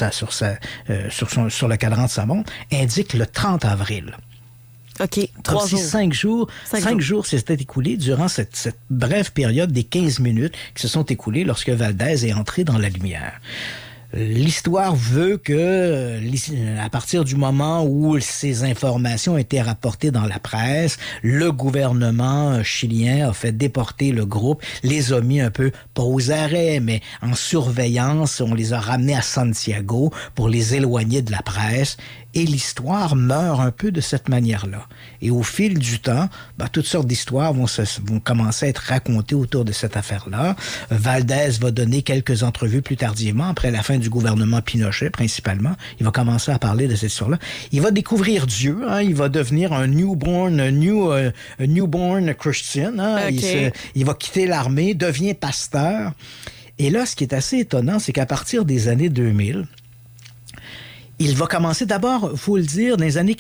le cadran de sa montre, indique le 30 avril. OK, 3 jours. 5 jours s'étaient écoulés durant cette brève période des 15 minutes qui se sont écoulées lorsque Valdez est entré dans la lumière. L'histoire veut que, à partir du moment où ces informations ont été rapportées dans la presse, le gouvernement chilien a fait déporter le groupe, les a mis un peu, pas aux arrêts, mais en surveillance. On les a ramenés à Santiago pour les éloigner de la presse. Et l'histoire meurt un peu de cette manière-là. Et au fil du temps, toutes sortes d'histoires vont commencer à être racontées autour de cette affaire-là. Valdez va donner quelques entrevues plus tardivement, après la fin du gouvernement Pinochet, principalement. Il va commencer à parler de cette histoire-là. Il va découvrir Dieu, il va devenir un newborn Christian. Okay. Il va quitter l'armée, devient pasteur. Et là, ce qui est assez étonnant, c'est qu'à partir des années 2000, il va commencer d'abord, faut le dire, dans les années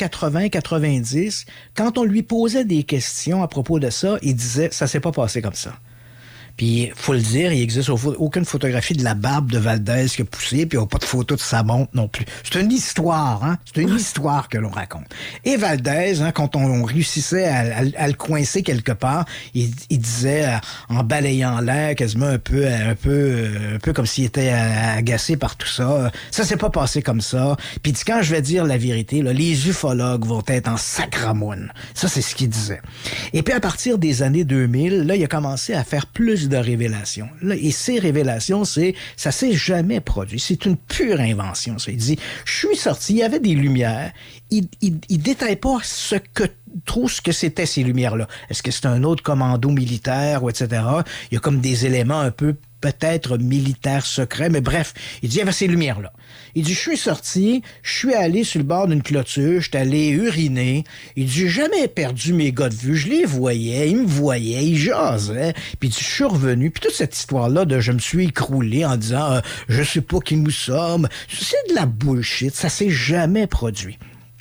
80-90, quand on lui posait des questions à propos de ça, il disait « ça s'est pas passé comme ça ». Puis, faut le dire, il n'existe aucune photographie de la barbe de Valdez qui a poussé, puis il n'y a pas de photo de sa montre non plus. C'est une histoire, C'est une histoire que l'on raconte. Et Valdez, quand on réussissait à le coincer quelque part, il disait, en balayant l'air, quasiment un peu comme s'il était agacé par tout ça. Ça s'est pas passé comme ça. Puis il dit, quand je vais dire la vérité, là, les ufologues vont être en sacramoune. Ça, c'est ce qu'il disait. Et puis, à partir des années 2000, là, il a commencé à faire plus de révélations. Là, et ces révélations, ça s'est jamais produit. C'est une pure invention. Ça. Il dit, je suis sorti, il y avait des lumières. Il détaille pas ce que c'était ces lumières-là. Est-ce que c'est un autre commando militaire ou etc. Il y a comme des éléments un peu peut-être militaires secrets, mais bref, il dit, il y avait ces lumières-là. Il dit, je suis sorti, je suis allé sur le bord d'une clôture, je suis allé uriner. Il dit, j'ai jamais perdu mes gars de vue, je les voyais, ils me voyaient, ils jasaient. Puis il dit, je suis revenu, puis toute cette histoire-là de je me suis écroulé en disant, je sais pas qui nous sommes, c'est de la bullshit, ça s'est jamais produit.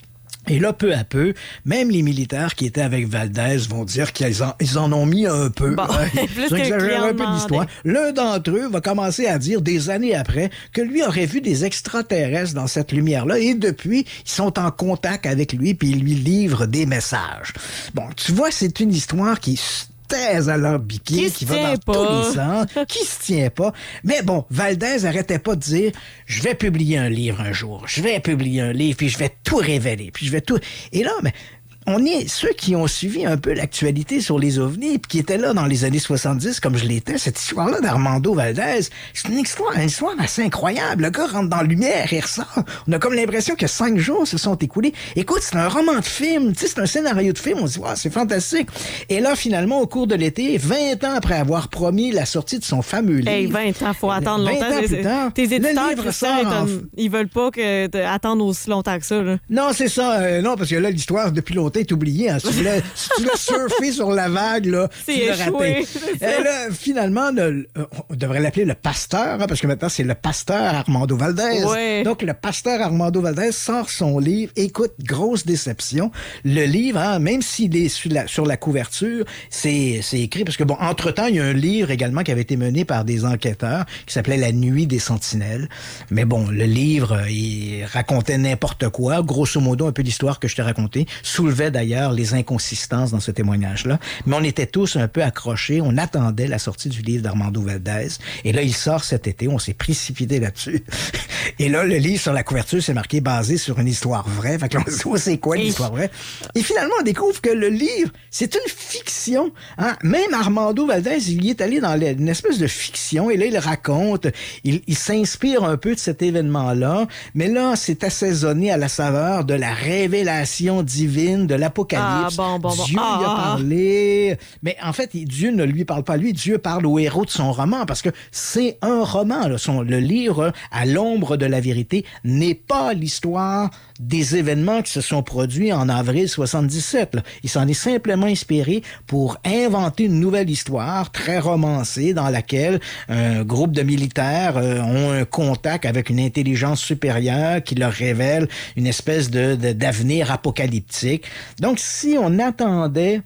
Et là, peu à peu, même les militaires qui étaient avec Valdez vont dire qu'ils en ont mis un peu. Bon, ils exagèrent un peu l'histoire. L'un d'entre eux va commencer à dire, des années après, que lui aurait vu des extraterrestres dans cette lumière-là. Et depuis, ils sont en contact avec lui, puis ils lui livrent des messages. Bon, tu vois, c'est une histoire qui très alambiqué, qui va dans tous les sens, qui se tient pas. Mais bon, Valdez arrêtait pas de dire, je vais publier un livre un jour, je vais publier un livre, puis je vais tout révéler, puis je vais tout... Et là, mais on est ceux qui ont suivi un peu l'actualité sur les ovnis, puis qui étaient là dans les années 70, comme je l'étais, cette histoire-là d'Armando Valdez, c'est une histoire assez incroyable. Le gars rentre dans la lumière et ressort. On a comme l'impression que 5 jours se sont écoulés. Écoute, c'est un roman de film, tu sais, c'est un scénario de film, on se dit, wow, c'est fantastique. Et là, finalement, au cours de l'été, 20 ans après avoir promis la sortie de son fameux livre... Hey, 20 ans, faut attendre longtemps. 20 ans plus tard, tes éditeurs, le livre sort ils veulent pas attendre aussi longtemps que ça. Là. Non, c'est ça. Non, parce que là, l'histoire, depuis longtemps, est oubliée. Si tu voulais surfer sur la vague, là, tu l'as raté. Là, finalement, on devrait l'appeler le pasteur, parce que maintenant, c'est le pasteur Armando Valdez. Ouais. Donc, le pasteur Armando Valdez sort son livre. Écoute, grosse déception. Le livre, même s'il est sur la couverture, c'est écrit, parce que, bon, entre-temps, il y a un livre également qui avait été mené par des enquêteurs qui s'appelait La Nuit des Sentinelles. Mais bon, le livre, il racontait n'importe quoi. Grosso modo, un peu l'histoire que je t'ai racontée. Soulevait d'ailleurs les inconsistances dans ce témoignage-là. Mais on était tous un peu accrochés. On attendait la sortie du livre d'Armando Valdez. Et là, il sort cet été. On s'est précipité là-dessus. Et là, le livre sur la couverture, c'est marqué basé sur une histoire vraie. Fait que là, on se dit, c'est quoi l'histoire vraie? Et finalement, on découvre que le livre, c'est une fiction. Hein? Même Armando Valdez, il y est allé dans une espèce de fiction. Et là, il raconte, il s'inspire un peu de cet événement-là. Mais là, c'est assaisonné à la saveur de la révélation divine, de l'apocalypse. Dieu lui a parlé. Mais en fait, Dieu ne lui parle pas lui. Dieu parle au héros de son roman parce que c'est un roman. Là. Le livre, À l'ombre de la vérité, n'est pas l'histoire des événements qui se sont produits en avril 77. Là. Il s'en est simplement inspiré pour inventer une nouvelle histoire très romancée dans laquelle un groupe de militaires ont un contact avec une intelligence supérieure qui leur révèle une espèce d'avenir apocalyptique. Donc, si on attendait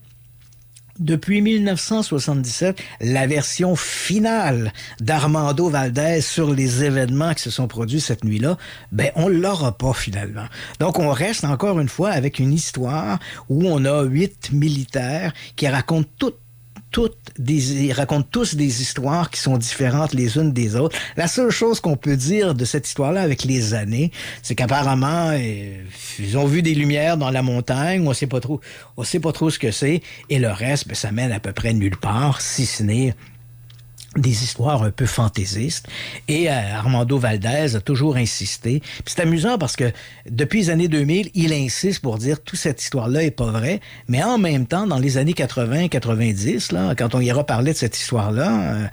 depuis 1977 la version finale d'Armando Valdez sur les événements qui se sont produits cette nuit-là, ben on l'aura pas finalement. Donc on reste encore une fois avec une histoire où on a 8 militaires qui racontent ils racontent tous des histoires qui sont différentes les unes des autres. La seule chose qu'on peut dire de cette histoire-là avec les années, c'est qu'apparemment, ils ont vu des lumières dans la montagne, on sait pas trop ce que c'est, et le reste, ben, ça mène à peu près nulle part, si ce n'est des histoires un peu fantaisistes. Et Armando Valdez a toujours insisté. Puis c'est amusant parce que depuis les années 2000, il insiste pour dire toute cette histoire-là est pas vraie. Mais en même temps, dans les années 80-90, là, quand on ira parler de cette histoire-là,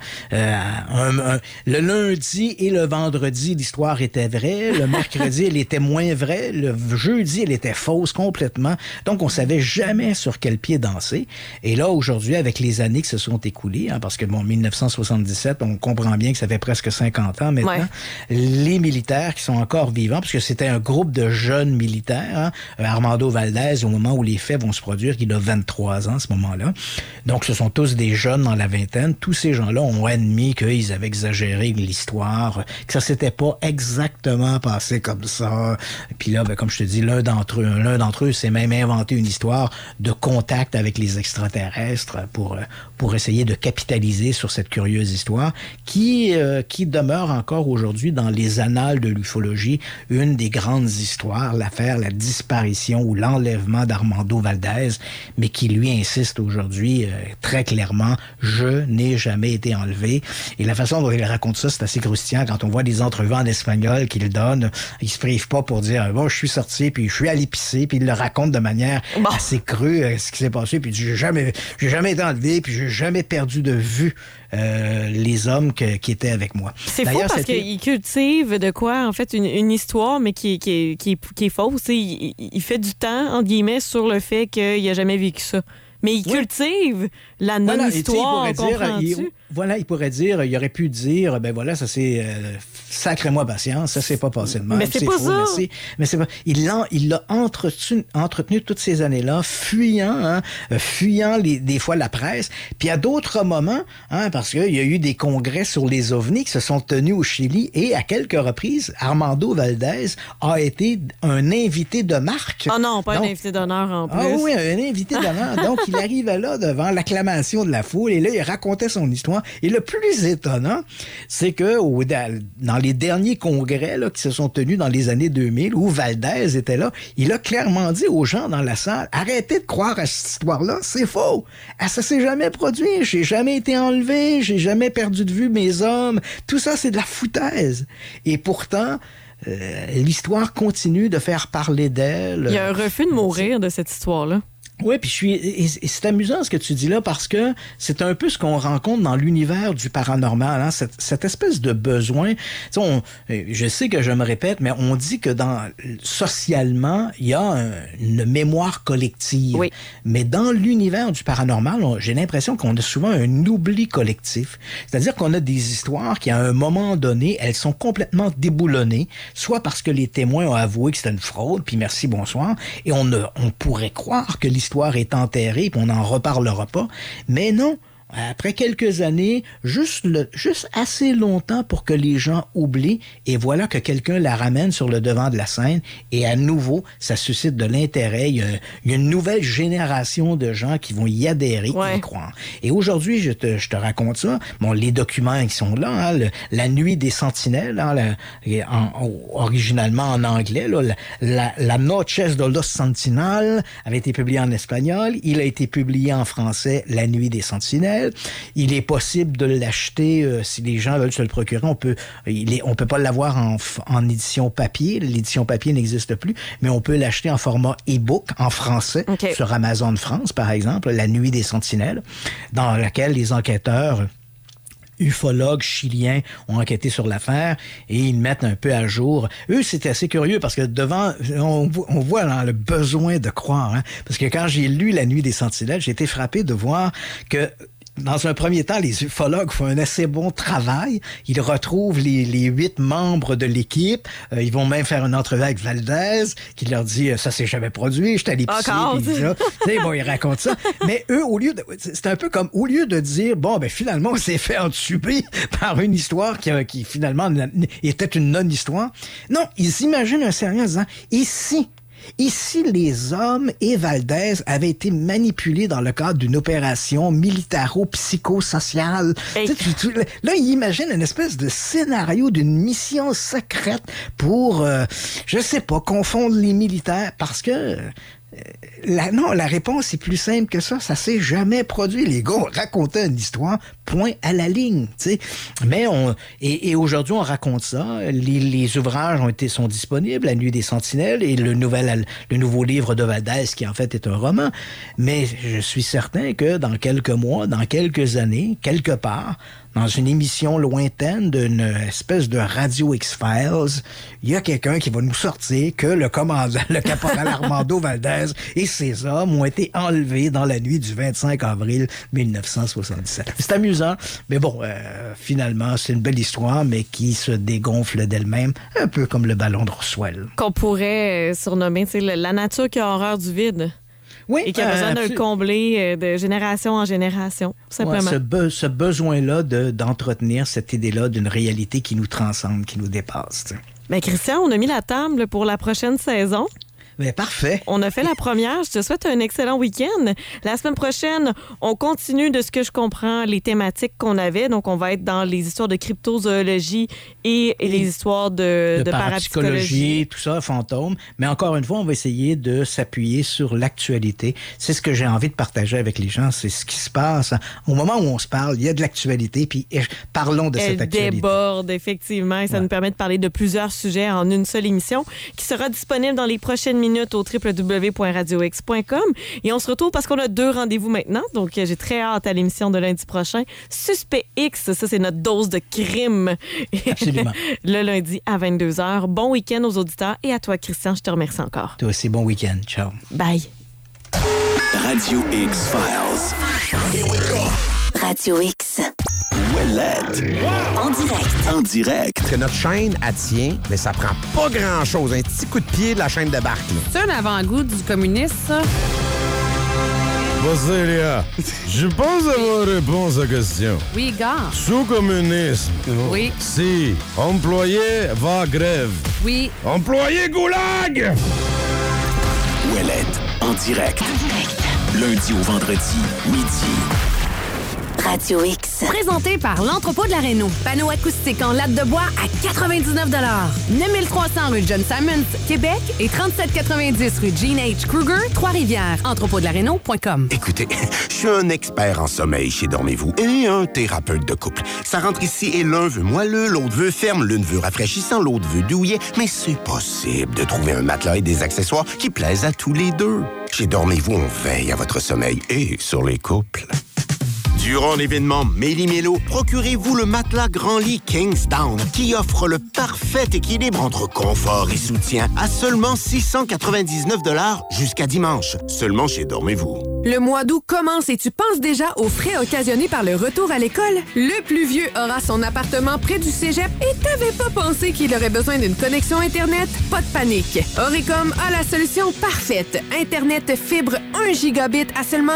le lundi et le vendredi, l'histoire était vraie. Le mercredi, elle était moins vraie. Le jeudi, elle était fausse complètement. Donc, on savait jamais sur quel pied danser. Et là, aujourd'hui, avec les années qui se sont écoulées, parce que, 1977, on comprend bien que ça fait presque 50 ans maintenant, les militaires qui sont encore vivants, parce que c'était un groupe de jeunes militaires, Armando Valdez, au moment où les faits vont se produire, il a 23 ans à ce moment-là. Donc, ce sont tous des jeunes dans la vingtaine. Tous ces gens-là ont admis qu'ils avaient exagéré l'histoire, que ça s'était pas exactement passé comme ça. Puis là, comme je te dis, l'un d'entre eux s'est même inventé une histoire de contact avec les extraterrestres pour essayer de capitaliser sur cette curieuse histoire qui demeure encore aujourd'hui dans les annales de l'ufologie une des grandes histoires, l'affaire, la disparition ou l'enlèvement d'Armando Valdez, mais qui lui insiste aujourd'hui très clairement, je n'ai jamais été enlevé. Et la façon dont il raconte ça, c'est assez croustillant. Quand on voit des entrevues en espagnol qu'il donne, il se prive pas pour dire, bon, je suis sorti, puis je suis allé pisser, puis il le raconte de manière assez crue, ce qui s'est passé, puis j'ai jamais été enlevé, puis j'ai jamais perdu de vue les hommes qui étaient avec moi. C'est fou parce qu'il cultive de quoi, en fait, une histoire, mais qui est fausse. Il fait du temps, entre guillemets, sur le fait qu'il n'a jamais vécu ça. Mais il cultive la non-histoire, comprends-tu? Il pourrait dire, il aurait pu dire, ça c'est sacrez-moi patience, ça s'est pas passé de même. Mais c'est pas faux, ça. Merci. Mais c'est pas. Il l'a entretenu toutes ces années-là, fuyant des fois la presse. Puis à d'autres moments, parce qu'il y a eu des congrès sur les ovnis qui se sont tenus au Chili et à quelques reprises, Armando Valdez a été un invité de marque. Oh non, pas un invité d'honneur en plus. Ah oui, un invité d'honneur. Donc il arrivait là devant l'acclamation de la foule et là il racontait son histoire. Et le plus étonnant, c'est que dans les derniers congrès là, qui se sont tenus dans les années 2000, où Valdez était là, il a clairement dit aux gens dans la salle, arrêtez de croire à cette histoire-là, c'est faux. Ça s'est jamais produit, j'ai jamais été enlevé, j'ai jamais perdu de vue mes hommes. Tout ça, c'est de la foutaise. Et pourtant, l'histoire continue de faire parler d'elle. Il y a un refus de mourir de cette histoire-là. Oui, puis et c'est amusant ce que tu dis là parce que c'est un peu ce qu'on rencontre dans l'univers du paranormal, cette espèce de besoin. Je sais que je me répète, mais on dit que socialement, il y a une mémoire collective. Oui. Mais dans l'univers du paranormal, j'ai l'impression qu'on a souvent un oubli collectif. C'est-à-dire qu'on a des histoires qui, à un moment donné, elles sont complètement déboulonnées, soit parce que les témoins ont avoué que c'était une fraude, puis merci, bonsoir, et on pourrait croire que l'histoire est enterrée, puis on n'en reparlera pas. Mais non, après quelques années, juste assez longtemps pour que les gens oublient, et voilà que quelqu'un la ramène sur le devant de la scène, et à nouveau, ça suscite de l'intérêt. Il y a une nouvelle génération de gens qui vont y adhérer, y croire. Et aujourd'hui, je te raconte ça. Bon, les documents qui sont là, la nuit des sentinelles, originalement en anglais, la Noches de los Sentinelles avait été publié en espagnol. Il a été publié en français, La nuit des sentinelles. Il est possible de l'acheter si les gens veulent se le procurer. On peut pas l'avoir en édition papier. L'édition papier n'existe plus, mais on peut l'acheter en format e-book en français sur Amazon France, par exemple, La nuit des sentinelles, dans laquelle les enquêteurs ufologues chiliens ont enquêté sur l'affaire et ils mettent un peu à jour. Eux, c'était assez curieux parce que on voit le besoin de croire. Parce que quand j'ai lu La nuit des sentinelles, j'ai été frappé de voir que dans un premier temps, les ufologues font un assez bon travail. Ils retrouvent les 8 membres de l'équipe. Ils vont même faire une entrevue avec Valdez, qui leur dit « Ça s'est jamais produit, je suis allé pisser. » Ils racontent ça. Mais eux, c'est un peu comme, au lieu de dire « Bon, finalement, on s'est fait entuber par une histoire qui finalement était une non-histoire. » Non, ils imaginent un scénario en disant « Ici, Ici, les hommes et Valdez avaient été manipulés dans le cadre d'une opération militaro-psychosociale. Hey. Là, il imagine une espèce de scénario d'une mission secrète pour, je sais pas, confondre les militaires parce que... la réponse est plus simple que ça. Ça s'est jamais produit. Les gars racontaient une histoire, point à la ligne, tu sais. Mais et aujourd'hui, on raconte ça. Les ouvrages sont disponibles, La Nuit des Sentinelles et le nouveau livre de Valdez, qui en fait est un roman. Mais je suis certain que dans quelques mois, dans quelques années, quelque part, dans une émission lointaine d'une espèce de Radio X-Files, il y a quelqu'un qui va nous sortir que le caporal Armando Valdez et ses hommes ont été enlevés dans la nuit du 25 avril 1977. C'est amusant, mais bon, finalement, c'est une belle histoire, mais qui se dégonfle d'elle-même, un peu comme le ballon de Roswell. Qu'on pourrait surnommer, la nature qui a horreur du vide. Oui, et qui a besoin de le combler de génération en génération, simplement. Ouais, ce besoin-là d'entretenir cette idée-là d'une réalité qui nous transcende, qui nous dépasse. T'sais. Bien, Christian, on a mis la table pour la prochaine saison. Bien, parfait. On a fait la première. Je te souhaite un excellent week-end. La semaine prochaine, on continue de ce que je comprends, les thématiques qu'on avait. Donc, on va être dans les histoires de cryptozoologie et les histoires de parapsychologie. Tout ça, fantômes. Mais encore une fois, on va essayer de s'appuyer sur l'actualité. C'est ce que j'ai envie de partager avec les gens. C'est ce qui se passe. Au moment où on se parle, il y a de l'actualité, puis parlons de cette actualité. Elle déborde, effectivement. Et ça nous permet de parler de plusieurs sujets en une seule émission qui sera disponible dans les prochaines minutes au www.radiox.com. Et on se retrouve parce qu'on a 2 rendez-vous maintenant. Donc, j'ai très hâte à l'émission de lundi prochain. Suspect X, ça, c'est notre dose de crime. Absolument. Le lundi à 22h. Bon week-end aux auditeurs. Et à toi, Christian, je te remercie encore. Toi aussi, bon week-end. Ciao. Bye. Radio X-Files. Radio X. Ouellette. En direct. Que notre chaîne, elle tient, mais ça prend pas grand-chose. Un petit coup de pied de la chaîne de barque. C'est un avant-goût du communisme, ça? Vas-y, Léa. Je pense avoir réponse à la question. Oui, gars. Sous communisme. Oui. Si employé va grève. Oui. Employé goulag! Ouellette. En direct. Lundi au vendredi, midi. Radio X. Présenté par l'Entrepôt de la Réno. Panneau acoustique en latte de bois à 99 $. 9300 rue John Simons, Québec et 3790 rue Gene H. Kruger, Trois-Rivières. Entrepôtdelaréno.com. Écoutez, je suis un expert en sommeil chez Dormez-vous et un thérapeute de couple. Ça rentre ici et l'un veut moelleux, l'autre veut ferme, l'une veut rafraîchissant, l'autre veut douillet. Mais c'est possible de trouver un matelas et des accessoires qui plaisent à tous les deux. Chez Dormez-vous, on veille à votre sommeil et sur les couples. Durant l'événement Méli-Mélo, procurez-vous le matelas Grand Lit Kingsdown qui offre le parfait équilibre entre confort et soutien à seulement 699 $ jusqu'à dimanche. Seulement chez Dormez-vous. Le mois d'août commence et tu penses déjà aux frais occasionnés par le retour à l'école? Le plus vieux aura son appartement près du cégep et t'avais pas pensé qu'il aurait besoin d'une connexion Internet? Pas de panique. Oricom a la solution parfaite. Internet fibre 1 gigabit à seulement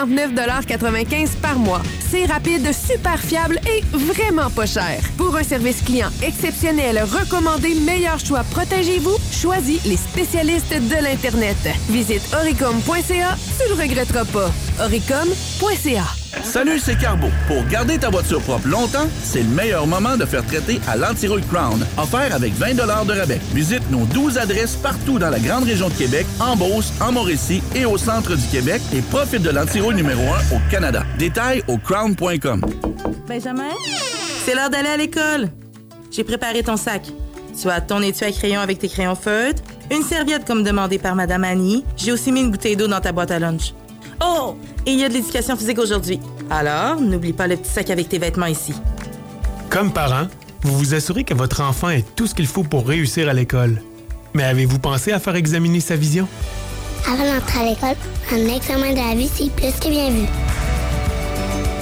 59,95 $ par mois. C'est rapide, super fiable et vraiment pas cher. Pour un service client exceptionnel, recommandé, meilleur choix, protégez-vous, choisis les spécialistes de l'Internet. Visite oricom.ca, tu le regretteras pas. oricom.ca. Salut, c'est Carbo. Pour garder ta voiture propre longtemps, c'est le meilleur moment de faire traiter à l'Antirouille Crown. Offert avec 20 $ de rabais. Visite nos 12 adresses partout dans la grande région de Québec, en Beauce, en Mauricie et au centre du Québec et profite de l'Antirouille numéro 1 au Canada. Détails au crown.com. Benjamin, c'est l'heure d'aller à l'école. J'ai préparé ton sac. Tu as ton étui à crayon avec tes crayons feutres, une serviette comme demandé par Madame Annie. J'ai aussi mis une bouteille d'eau dans ta boîte à lunch. Oh! Et il y a de l'éducation physique aujourd'hui. Alors, n'oublie pas le petit sac avec tes vêtements ici. Comme parent, vous vous assurez que votre enfant ait tout ce qu'il faut pour réussir à l'école. Mais avez-vous pensé à faire examiner sa vision? Avant d'entrer à l'école, un examen de la vue, c'est plus que bien vu.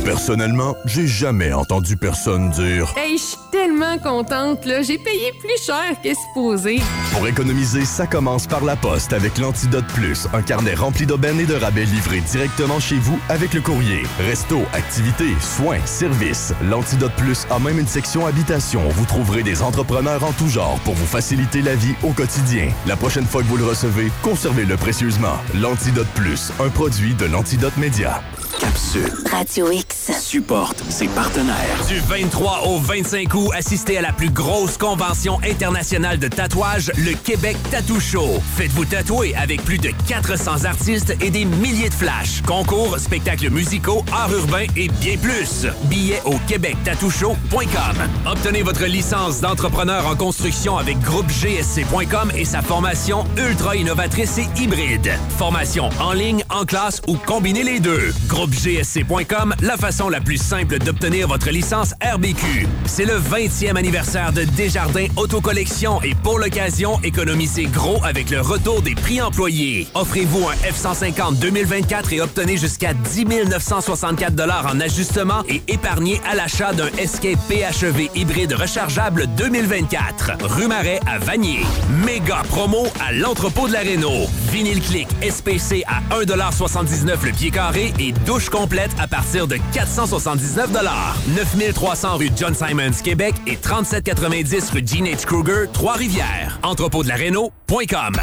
Personnellement, j'ai jamais entendu personne dire Hey, je suis tellement contente, là. J'ai payé plus cher que supposé. Pour économiser, ça commence par la poste avec l'Antidote Plus, un carnet rempli d'aubaines et de rabais livré directement chez vous avec le courrier. Resto, activités, soins, services. L'Antidote Plus a même une section habitation. Vous trouverez des entrepreneurs en tout genre pour vous faciliter la vie au quotidien. La prochaine fois que vous le recevez, conservez-le précieusement. L'Antidote Plus, un produit de l'Antidote Média. Capsule. Radio X. Supporte ses partenaires. Du 23 au 25 août, assistez à la plus grosse convention internationale de tatouage, le Québec Tattoo Show. Faites-vous tatouer avec plus de 400 artistes et des milliers de flashs. Concours, spectacles musicaux, arts urbains et bien plus. Billets au québectattooshow.com. Obtenez votre licence d'entrepreneur en construction avec groupegsc.com et sa formation ultra innovatrice et hybride. Formation en ligne, en classe ou combinez les deux. GroupeGSC.com, la façon la plus simple d'obtenir votre licence RBQ. C'est le 20e anniversaire de Desjardins Autocollection et pour l'occasion, économisez gros avec le retour des prix employés. Offrez-vous un F-150 2024 et obtenez jusqu'à 10 964 $ en ajustement et épargnez à l'achat d'un Escape PHEV hybride rechargeable 2024. Rue Marais à Vanier. Méga promo à l'entrepôt de la Rénault. Vinyle Click SPC à 1,79 $ le pied carré et douche complète à partir de 479 $. 9300 rue John Simons, Québec et 3790 rue Gene H. Kruger, Trois-Rivières. EntrepôtdelaRénault.com.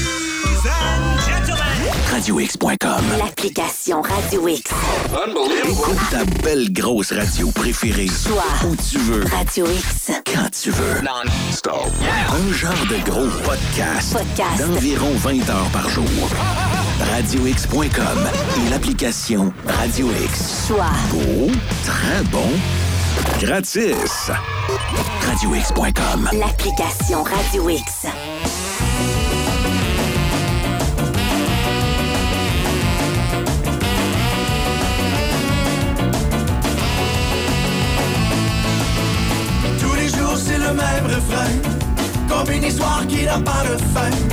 RadioX.com. L'application Radio X. Écoute ta belle grosse radio préférée. Soit où tu veux. Radio X. Quand tu veux. Non-stop. Un genre de gros podcast. D'environ 20 heures par jour. RadioX.com et l'application Radio X. Soit beau, très bon, gratis. RadioX.com. L'application Radio X. Tous les jours c'est le même refrain, comme une histoire qui n'a pas de fin.